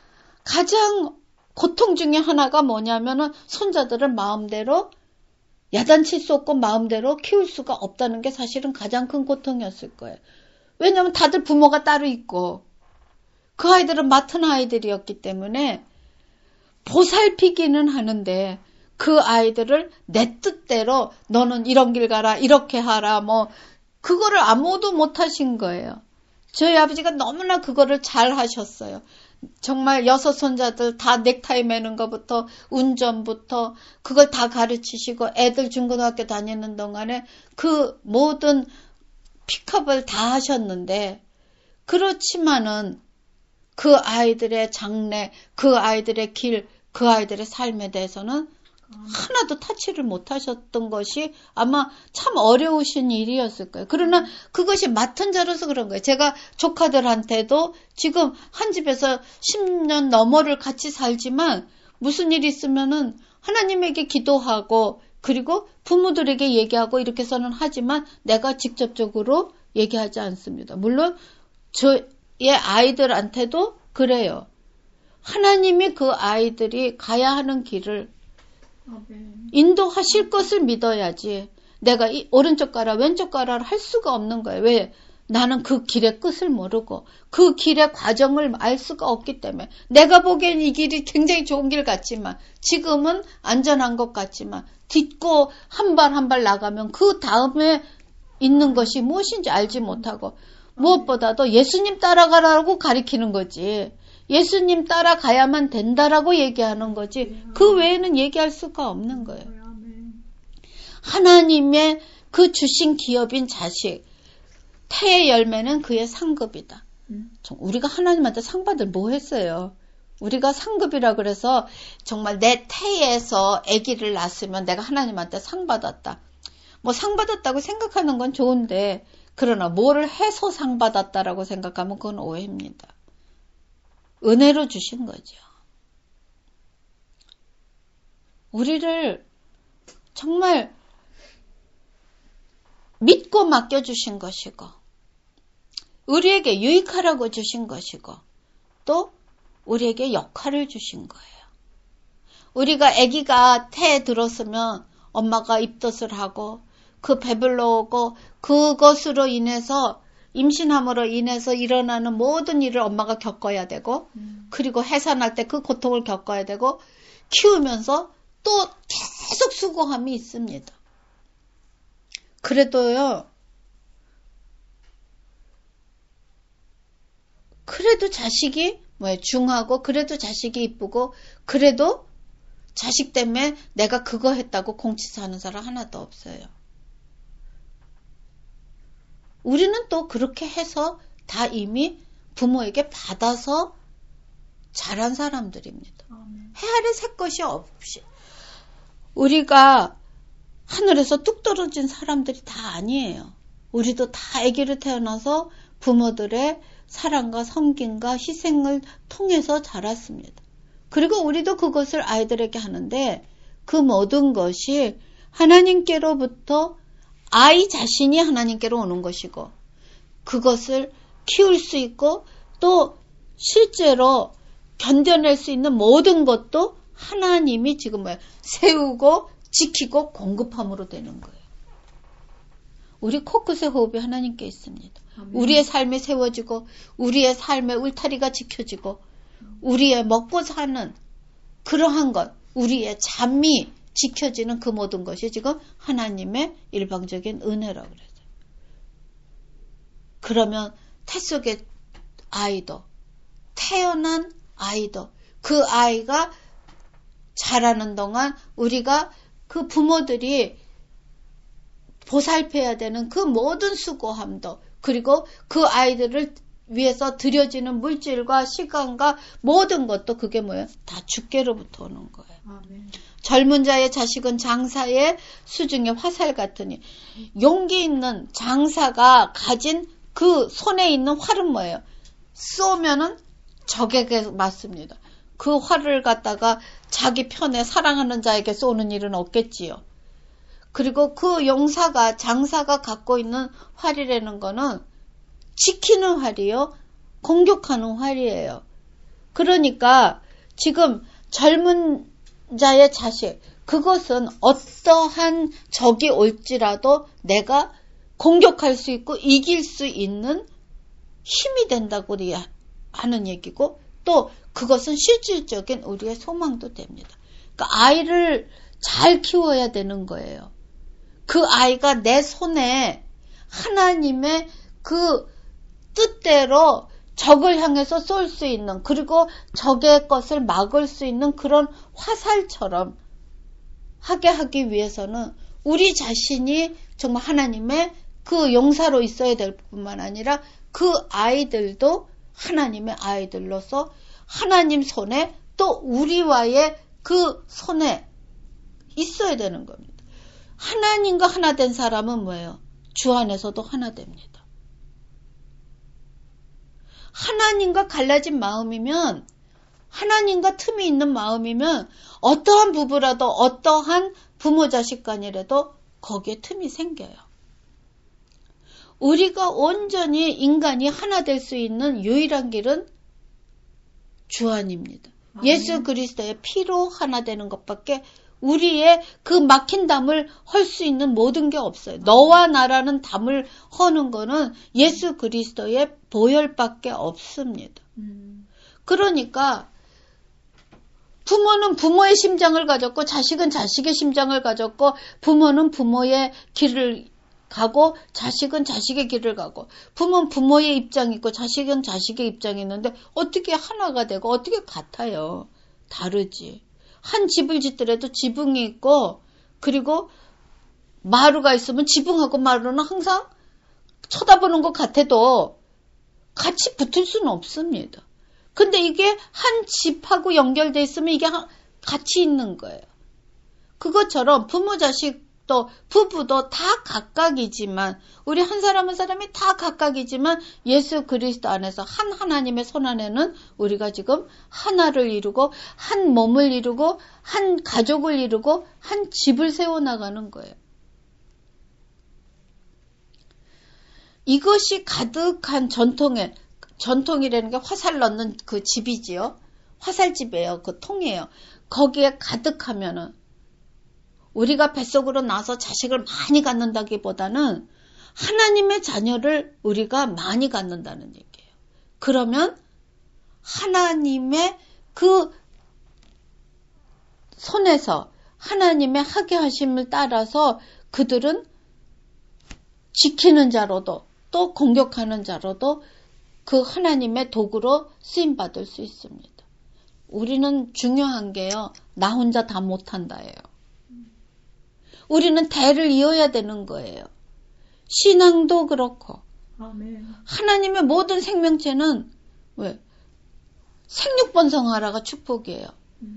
가장 고통 중에 하나가 뭐냐면은 손자들을 마음대로 야단칠 수 없고 마음대로 키울 수가 없다는 게 사실은 가장 큰 고통이었을 거예요. 왜냐하면 다들 부모가 따로 있고 그 아이들은 맡은 아이들이었기 때문에 보살피기는 하는데 그 아이들을 내 뜻대로 너는 이런 길 가라, 이렇게 하라, 뭐 그거를 아무도 못 하신 거예요. 저희 아버지가 너무나 그거를 잘 하셨어요. 정말 6 손자들 다 넥타이 매는 것부터 운전부터 그걸 다 가르치시고 애들 중고등학교 다니는 동안에 그 모든 픽업을 다 하셨는데, 그렇지만은 그 아이들의 장래, 그 아이들의 길, 그 아이들의 삶에 대해서는 하나도 타치를 못 하셨던 것이 아마 참 어려우신 일이었을 거예요. 그러나 그것이 맡은 자로서 그런 거예요. 제가 조카들한테도 지금 한 집에서 10년 너머를 같이 살지만 무슨 일이 있으면은 하나님에게 기도하고 그리고 부모들에게 얘기하고 이렇게 해서는 하지만 내가 직접적으로 얘기하지 않습니다. 물론 저의 아이들한테도 그래요. 하나님이 그 아이들이 가야 하는 길을 인도하실 것을 믿어야지 내가 오른쪽 가라 왼쪽 가라 할 수가 없는 거예요. 왜? 나는 그 길의 끝을 모르고 그 길의 과정을 알 수가 없기 때문에. 내가 보기엔 이 길이 굉장히 좋은 길 같지만 지금은 안전한 것 같지만 딛고 한 발 한 발 나가면 그 다음에 있는 것이 무엇인지 알지 못하고 무엇보다도 예수님 따라가라고 가리키는 거지. 예수님 따라가야만 된다라고 얘기하는 거지 그 외에는 얘기할 수가 없는 거예요. 하나님의 그 주신 기업인 자식, 태의 열매는 그의 상급이다. 우리가 하나님한테 상 받을 뭐 했어요? 우리가 상급이라 그래서 정말 내 태에서 아기를 낳았으면 내가 하나님한테 상 받았다. 뭐 상 받았다고 생각하는 건 좋은데 그러나 뭐를 해서 상 받았다라고 생각하면 그건 오해입니다. 은혜로 주신 거죠. 우리를 정말 믿고 맡겨주신 것이고 우리에게 유익하라고 주신 것이고 또 우리에게 역할을 주신 거예요. 우리가 아기가 태에 들었으면 엄마가 입덧을 하고 그 배불러 오고 그것으로 인해서 임신함으로 인해서 일어나는 모든 일을 엄마가 겪어야 되고 그리고 해산할 때 그 고통을 겪어야 되고 키우면서 또 계속 수고함이 있습니다. 그래도요. 그래도 자식이 중하고 그래도 자식이 이쁘고 그래도 자식 때문에 내가 그거 했다고 공치사하는 사람 하나도 없어요. 우리는 또 그렇게 해서 다 이미 부모에게 받아서 자란 사람들입니다. 헤아려 새 것이 없이. 우리가 하늘에서 뚝 떨어진 사람들이 다 아니에요. 우리도 다 아기를 태어나서 부모들의 사랑과 섬김과 희생을 통해서 자랐습니다. 그리고 우리도 그것을 아이들에게 하는데 그 모든 것이 하나님께로부터 아이 자신이 하나님께로 오는 것이고 그것을 키울 수 있고 또 실제로 견뎌낼 수 있는 모든 것도 하나님이 지금 세우고 지키고 공급함으로 되는 거예요. 우리 코끝의 호흡이 하나님께 있습니다. 아멘. 우리의 삶이 세워지고 우리의 삶의 울타리가 지켜지고 우리의 먹고 사는 그러한 것, 우리의 잠이 지켜지는 그 모든 것이 지금 하나님의 일방적인 은혜라고 그래요. 그러면 태 속의 아이도 태어난 아이도 그 아이가 자라는 동안 우리가 그 부모들이 보살펴야 되는 그 모든 수고함도 그리고 그 아이들을 위해서 들여지는 물질과 시간과 모든 것도 그게 뭐예요? 다 주께로부터 오는 거예요. 아멘. 젊은 자의 자식은 장사의 수중의 화살 같으니 용기 있는 장사가 가진 그 손에 있는 활은 뭐예요? 쏘면은 적에게 맞습니다. 그 활을 갖다가 자기 편에 사랑하는 자에게 쏘는 일은 없겠지요. 그리고 그 용사가 장사가 갖고 있는 활이라는 거는 지키는 활이요. 공격하는 활이에요. 그러니까 지금 젊은 자의 자식 그것은 어떠한 적이 올지라도 내가 공격할 수 있고 이길 수 있는 힘이 된다고 하는 얘기고 또 그것은 실질적인 우리의 소망도 됩니다. 그러니까 아이를 잘 키워야 되는 거예요. 그 아이가 내 손에 하나님의 그 뜻대로 적을 향해서 쏠 수 있는, 그리고 적의 것을 막을 수 있는 그런 화살처럼 하게 하기 위해서는 우리 자신이 정말 하나님의 그 용사로 있어야 될 뿐만 아니라 그 아이들도 하나님의 아이들로서 하나님 손에 또 우리와의 그 손에 있어야 되는 겁니다. 하나님과 하나 된 사람은 뭐예요? 주 안에서도 하나 됩니다. 하나님과 갈라진 마음이면, 하나님과 틈이 있는 마음이면 어떠한 부부라도 어떠한 부모 자식 간이라도 거기에 틈이 생겨요. 우리가 온전히 인간이 하나 될 수 있는 유일한 길은 주 안입니다. 예수 그리스도의 피로 하나 되는 것밖에 우리의 그 막힌 담을 헐 수 있는 모든 게 없어요. 너와 나라는 담을 허는 거는 예수 그리스도의 보혈밖에 없습니다. 그러니까 부모는 부모의 심장을 가졌고 자식은 자식의 심장을 가졌고 부모는 부모의 길을 가고 자식은 자식의 길을 가고 부모는 부모의 입장이 있고 자식은 자식의 입장이 있는데 어떻게 하나가 되고 어떻게 같아요? 다르지. 한 집을 짓더라도 지붕이 있고 그리고 마루가 있으면 지붕하고 마루는 항상 쳐다보는 것 같아도 같이 붙을 수는 없습니다. 근데 이게 한 집하고 연결돼 있으면 이게 같이 있는 거예요. 그것처럼 부모 자식도 부부도 다 각각이지만 우리 한 사람 한 사람이 다 각각이지만 예수 그리스도 안에서 한 하나님의 손 안에는 우리가 지금 하나를 이루고 한 몸을 이루고 한 가족을 이루고 한 집을 세워나가는 거예요. 이것이 가득한 전통이라는 게 화살 넣는 그 집이지요. 화살집이에요. 그 통이에요. 거기에 가득하면은 우리가 뱃속으로 나서 자식을 많이 갖는다기보다는 하나님의 자녀를 우리가 많이 갖는다는 얘기예요. 그러면 하나님의 그 손에서 하나님의 하게 하심을 따라서 그들은 지키는 자로도 또 공격하는 자로도 그 하나님의 도구로 쓰임받을 수 있습니다. 우리는 중요한 게요. 나 혼자 다 못한다예요. 우리는 대를 이어야 되는 거예요. 신앙도 그렇고 아멘. 하나님의 모든 생명체는 왜? 생육번성하라가 축복이에요.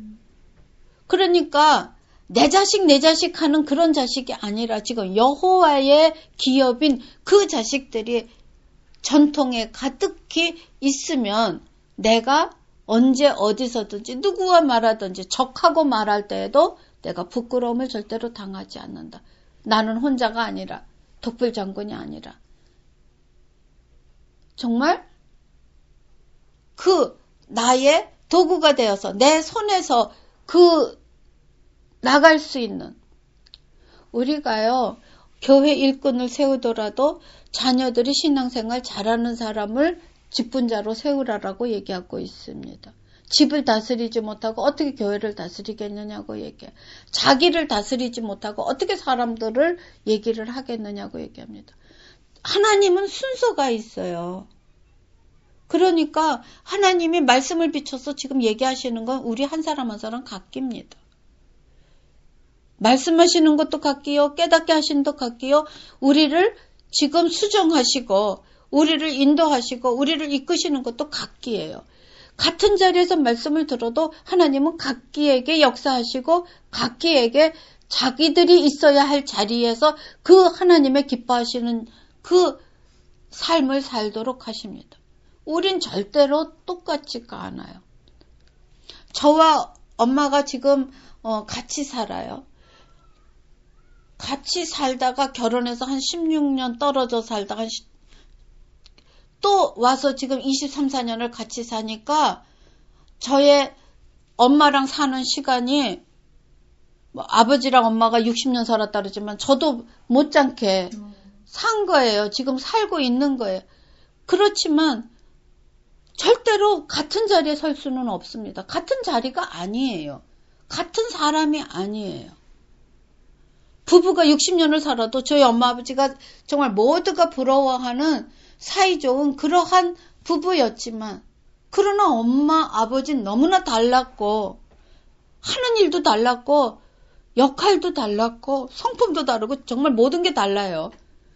그러니까 내 자식 하는 그런 자식이 아니라 지금 여호와의 기업인 그 자식들이 전통에 가득히 있으면 내가 언제 어디서든지 누구와 말하든지 적하고 말할 때에도 내가 부끄러움을 절대로 당하지 않는다. 나는 혼자가 아니라 독불장군이 아니라 정말 그 나의 도구가 되어서 내 손에서 그 나갈 수 있는 우리가요. 교회 일꾼을 세우더라도 자녀들이 신앙생활 잘하는 사람을 직분자로 세우라라고 얘기하고 있습니다. 집을 다스리지 못하고 어떻게 교회를 다스리겠느냐고 얘기해요. 자기를 다스리지 못하고 어떻게 사람들을 얘기를 하겠느냐고 얘기합니다. 하나님은 순서가 있어요. 그러니까 하나님이 말씀을 비춰서 지금 얘기하시는 건 우리 한 사람 한 사람 각기입니다. 말씀하시는 것도 각기요. 깨닫게 하시는 것도 각기요. 우리를 지금 수정하시고 우리를 인도하시고 우리를 이끄시는 것도 각기예요. 같은 자리에서 말씀을 들어도 하나님은 각기에게 역사하시고 각기에게 자기들이 있어야 할 자리에서 그 하나님의 기뻐하시는 그 삶을 살도록 하십니다. 우린 절대로 똑같지가 않아요. 저와 엄마가 지금 같이 살아요. 같이 살다가 결혼해서 한 16년 떨어져 살다가 또 와서 지금 23, 4년을 같이 사니까 저의 엄마랑 사는 시간이 뭐 아버지랑 엄마가 60년 살았다 그러지만 저도 못지않게 산 거예요. 지금 살고 있는 거예요. 그렇지만 절대로 같은 자리에 설 수는 없습니다. 같은 자리가 아니에요. 같은 사람이 아니에요. 부부가 60년을 살아도 저희 엄마 아버지가 정말 모두가 부러워하는 사이좋은 그러한 부부였지만, 그러나 엄마 아버지는 너무나 달랐고 하는 일도 달랐고 역할도 달랐고 성품도 다르고 정말 모든 게 달라요.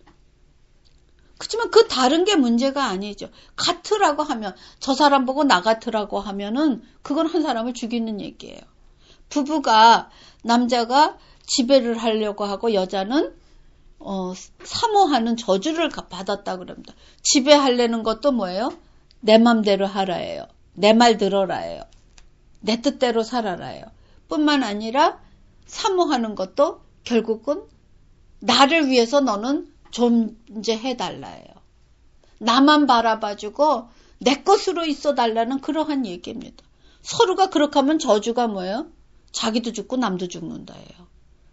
그렇지만 그 다른 게 문제가 아니죠. 같으라고 하면, 저 사람 보고 나 같으라고 하면은 그건 한 사람을 죽이는 얘기예요. 부부가, 남자가 지배를 하려고 하고 여자는 사모하는 저주를 받았다 그럽니다. 지배하려는 것도 뭐예요? 내 맘대로 하라예요. 내 말 들어라예요. 내 뜻대로 살아라예요. 뿐만 아니라 사모하는 것도 결국은 나를 위해서 너는 존재해달라예요. 나만 바라봐주고 내 것으로 있어달라는 그러한 얘기입니다. 서로가 그렇게 하면 저주가 뭐예요? 자기도 죽고 남도 죽는다예요.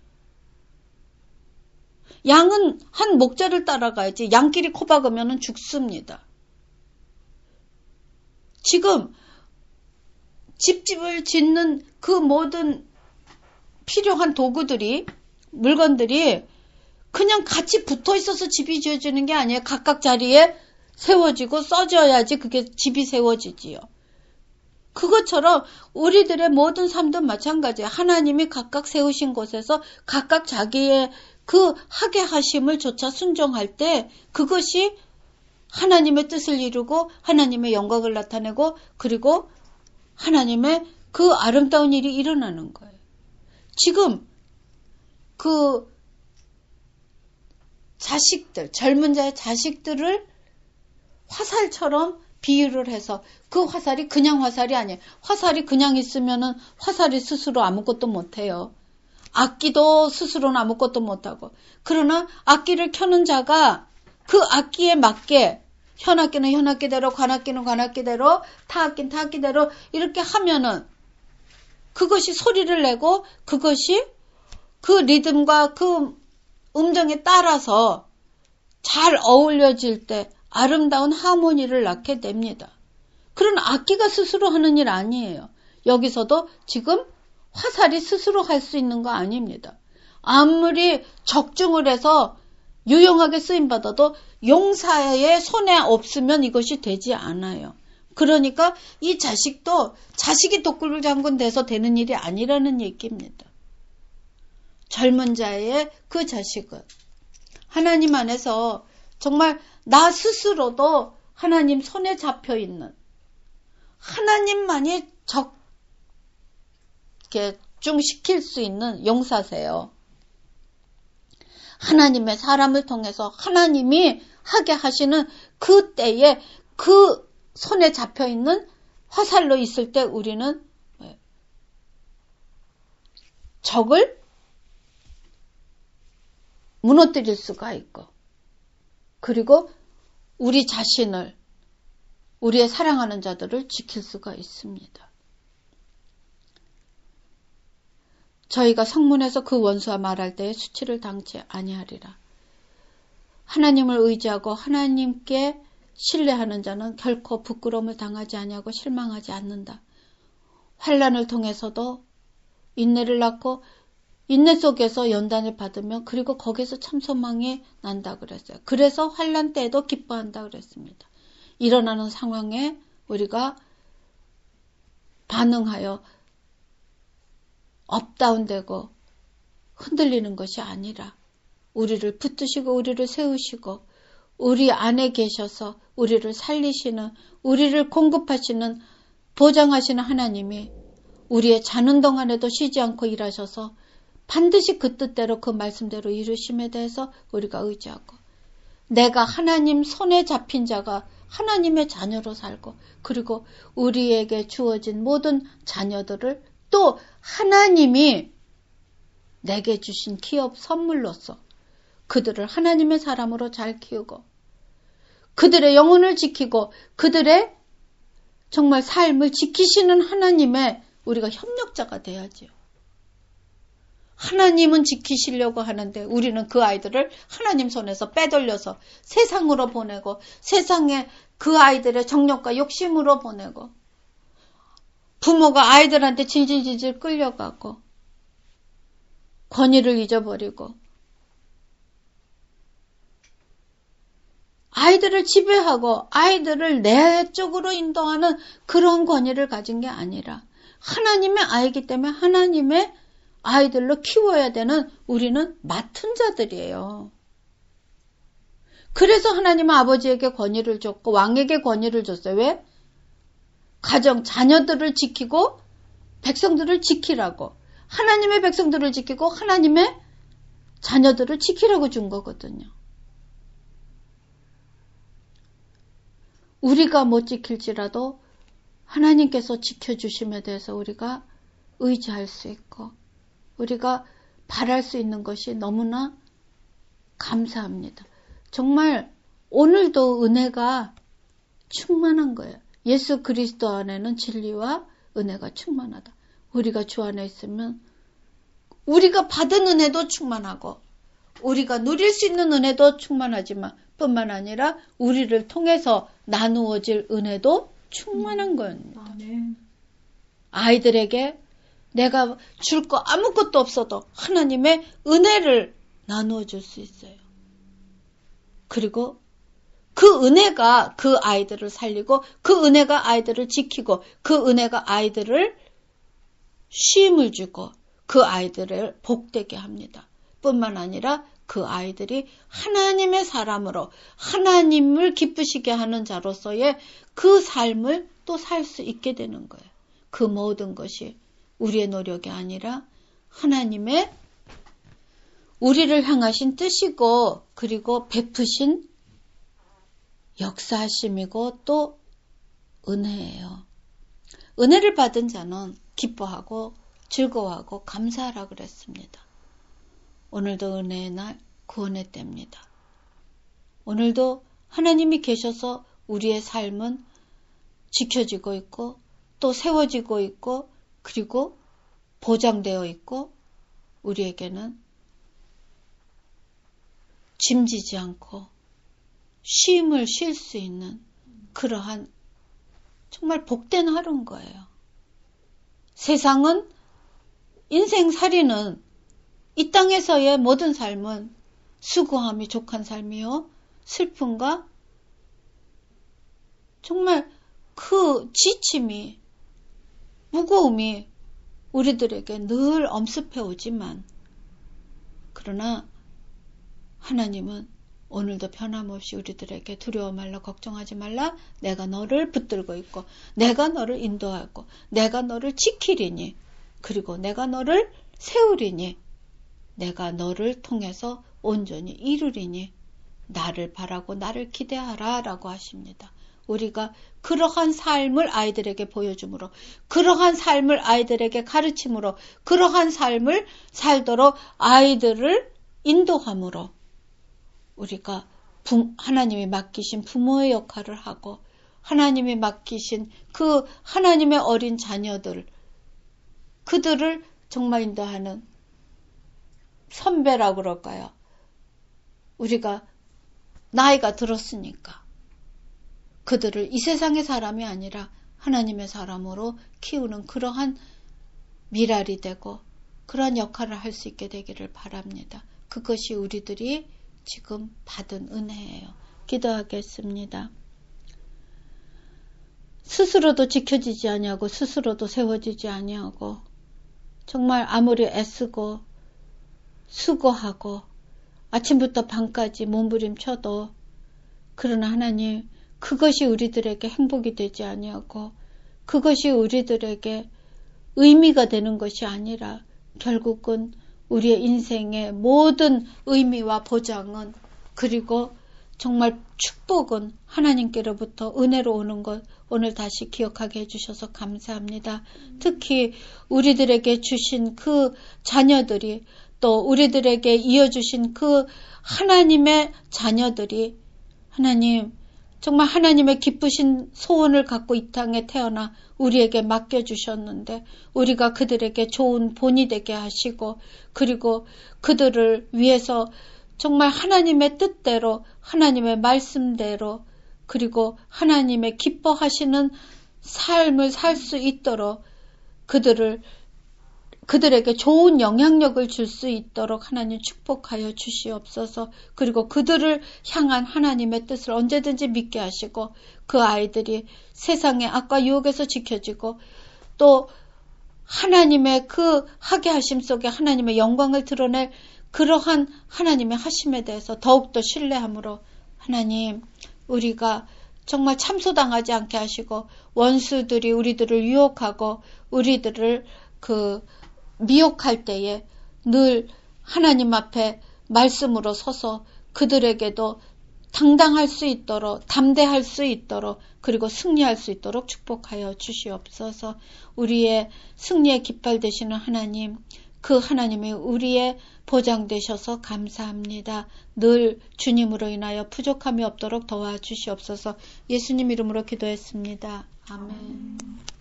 양은 한 목자를 따라가야지 양끼리 코박으면 죽습니다. 지금 집을 짓는 그 모든 필요한 도구들이, 물건들이 그냥 같이 붙어 있어서 집이 지어지는 게 아니에요. 각각 자리에 세워지고 써져야지 그게 집이 세워지지요. 그것처럼 우리들의 모든 삶도 마찬가지예요. 하나님이 각각 세우신 곳에서 각각 자기의 그 하게 하심을 조차 순종할 때 그것이 하나님의 뜻을 이루고 하나님의 영광을 나타내고 그리고 하나님의 그 아름다운 일이 일어나는 거예요. 지금 그 자식들, 젊은 자의 자식들을 화살처럼 비유를 해서 그 화살이 그냥 화살이 아니에요. 화살이 그냥 있으면은 화살이 스스로 아무것도 못해요. 악기도 스스로는 아무것도 못하고. 그러나 악기를 켜는 자가 그 악기에 맞게 현악기는 현악기대로, 관악기는 관악기대로, 타악기는 타악기대로 이렇게 하면은 그것이 소리를 내고 그것이 그 리듬과 그 음정에 따라서 잘 어울려질 때 아름다운 하모니를 낳게 됩니다. 그런 악기가 스스로 하는 일 아니에요. 여기서도 지금 화살이 스스로 할 수 있는 거 아닙니다. 아무리 적중을 해서 유용하게 쓰임받아도 용사의 손에 없으면 이것이 되지 않아요. 그러니까 이 자식도 자식이 독굴 장군 돼서 되는 일이 아니라는 얘기입니다. 젊은 자의 그 자식은 하나님 안에서 정말 나 스스로도 하나님 손에 잡혀 있는 하나님만이 적중시킬 수 있는 용사세요. 하나님의 사람을 통해서 하나님이 하게 하시는 그 때에 그 손에 잡혀 있는 화살로 있을 때 우리는 적을 무너뜨릴 수가 있고 그리고 우리 자신을 우리의 사랑하는 자들을 지킬 수가 있습니다. 저희가 성문에서 그 원수와 말할 때에 수치를 당치 아니하리라. 하나님을 의지하고 하나님께 신뢰하는 자는 결코 부끄러움을 당하지 아니하고 실망하지 않는다. 환난을 통해서도 인내를 낳고 인내 속에서 연단을 받으면 그리고 거기서 참 소망이 난다 그랬어요. 그래서 환난 때에도 기뻐한다 그랬습니다. 일어나는 상황에 우리가 반응하여 업다운되고 흔들리는 것이 아니라 우리를 붙드시고 우리를 세우시고 우리 안에 계셔서 우리를 살리시는 우리를 공급하시는 보장하시는 하나님이 우리의 자는 동안에도 쉬지 않고 일하셔서 반드시 그 뜻대로 그 말씀대로 이루심에 대해서 우리가 의지하고 내가 하나님 손에 잡힌 자가 하나님의 자녀로 살고 그리고 우리에게 주어진 모든 자녀들을 또 하나님이 내게 주신 기업 선물로서 그들을 하나님의 사람으로 잘 키우고 그들의 영혼을 지키고 그들의 정말 삶을 지키시는 하나님의 우리가 협력자가 돼야지요. 하나님은 지키시려고 하는데 우리는 그 아이들을 하나님 손에서 빼돌려서 세상으로 보내고 세상에 그 아이들의 정욕과 욕심으로 보내고 부모가 아이들한테 질질질질 끌려가고 권위를 잊어버리고 아이들을 지배하고 아이들을 내 쪽으로 인도하는 그런 권위를 가진 게 아니라 하나님의 아이기 때문에 하나님의 아이들로 키워야 되는 우리는 맡은 자들이에요. 그래서 하나님은 아버지에게 권위를 줬고 왕에게 권위를 줬어요. 왜? 가정, 자녀들을 지키고 백성들을 지키라고. 하나님의 백성들을 지키고 하나님의 자녀들을 지키라고 준 거거든요. 우리가 못 지킬지라도 하나님께서 지켜주심에 대해서 우리가 의지할 수 있고 우리가 바랄 수 있는 것이 너무나 감사합니다. 정말 오늘도 은혜가 충만한 거예요. 예수 그리스도 안에는 진리와 은혜가 충만하다. 우리가 주 안에 있으면 우리가 받은 은혜도 충만하고 우리가 누릴 수 있는 은혜도 충만하지만 뿐만 아니라 우리를 통해서 나누어질 은혜도 충만한 겁니다. 아이들에게 내가 줄 거 아무것도 없어도 하나님의 은혜를 나누어 줄 수 있어요. 그리고 그 은혜가 그 아이들을 살리고 그 은혜가 아이들을 지키고 그 은혜가 아이들을 쉼을 주고 그 아이들을 복되게 합니다. 뿐만 아니라 그 아이들이 하나님의 사람으로 하나님을 기쁘시게 하는 자로서의 그 삶을 또 살 수 있게 되는 거예요. 그 모든 것이 우리의 노력이 아니라 하나님의 우리를 향하신 뜻이고 그리고 베푸신 역사하심이고 또 은혜예요. 은혜를 받은 자는 기뻐하고 즐거워하고 감사하라 그랬습니다. 오늘도 은혜의 날, 구원의 때입니다. 오늘도 하나님이 계셔서 우리의 삶은 지켜지고 있고 또 세워지고 있고 그리고 보장되어 있고 우리에게는 짐지지 않고 쉼을 쉴 수 있는 그러한 정말 복된 하루인 거예요. 세상은 인생살이는 이 땅에서의 모든 삶은 수고함이 족한 삶이요. 슬픔과 정말 그 지침이 무거움이 우리들에게 늘 엄습해 오지만 그러나 하나님은 오늘도 변함없이 우리들에게 두려워 말라 걱정하지 말라 내가 너를 붙들고 있고 내가 너를 인도하고 내가 너를 지키리니 그리고 내가 너를 세우리니 내가 너를 통해서 온전히 이루리니 나를 바라고 나를 기대하라 라고 하십니다. 우리가 그러한 삶을 아이들에게 보여주므로 그러한 삶을 아이들에게 가르침으로 그러한 삶을 살도록 아이들을 인도함으로 우리가 하나님이 맡기신 부모의 역할을 하고 하나님이 맡기신 그 하나님의 어린 자녀들 그들을 정말 인도하는 선배라고 그럴까요? 우리가 나이가 들었으니까 그들을 이 세상의 사람이 아니라 하나님의 사람으로 키우는 그러한 미랄이 되고 그러한 역할을 할 수 있게 되기를 바랍니다. 그것이 우리들이 지금 받은 은혜예요. 기도하겠습니다. 스스로도 지켜지지 아니하고 스스로도 세워지지 아니하고 정말 아무리 애쓰고 수고하고 아침부터 밤까지 몸부림쳐도 그러나 하나님 그것이 우리들에게 행복이 되지 아니하고 그것이 우리들에게 의미가 되는 것이 아니라 결국은 우리의 인생의 모든 의미와 보장은 그리고 정말 축복은 하나님께로부터 은혜로 오는 것 오늘 다시 기억하게 해주셔서 감사합니다. 특히 우리들에게 주신 그 자녀들이 또 우리들에게 이어주신 그 하나님의 자녀들이 하나님 정말 하나님의 기쁘신 소원을 갖고 이 땅에 태어나 우리에게 맡겨주셨는데 우리가 그들에게 좋은 본이 되게 하시고 그리고 그들을 위해서 정말 하나님의 뜻대로 하나님의 말씀대로 그리고 하나님의 기뻐하시는 삶을 살 수 있도록 그들에게 좋은 영향력을 줄 수 있도록 하나님 축복하여 주시옵소서. 그리고 그들을 향한 하나님의 뜻을 언제든지 믿게 하시고 그 아이들이 세상의 악과 유혹에서 지켜지고 또 하나님의 그 하게 하심 속에 하나님의 영광을 드러낼 그러한 하나님의 하심에 대해서 더욱더 신뢰함으로 하나님 우리가 정말 참소당하지 않게 하시고 원수들이 우리들을 유혹하고 우리들을 미혹할 때에 늘 하나님 앞에 말씀으로 서서 그들에게도 당당할 수 있도록 담대할 수 있도록 그리고 승리할 수 있도록 축복하여 주시옵소서. 우리의 승리의 깃발 되시는 하나님 그 하나님이 우리의 보장 되셔서 감사합니다. 늘 주님으로 인하여 부족함이 없도록 도와주시옵소서. 예수님 이름으로 기도했습니다. 아멘.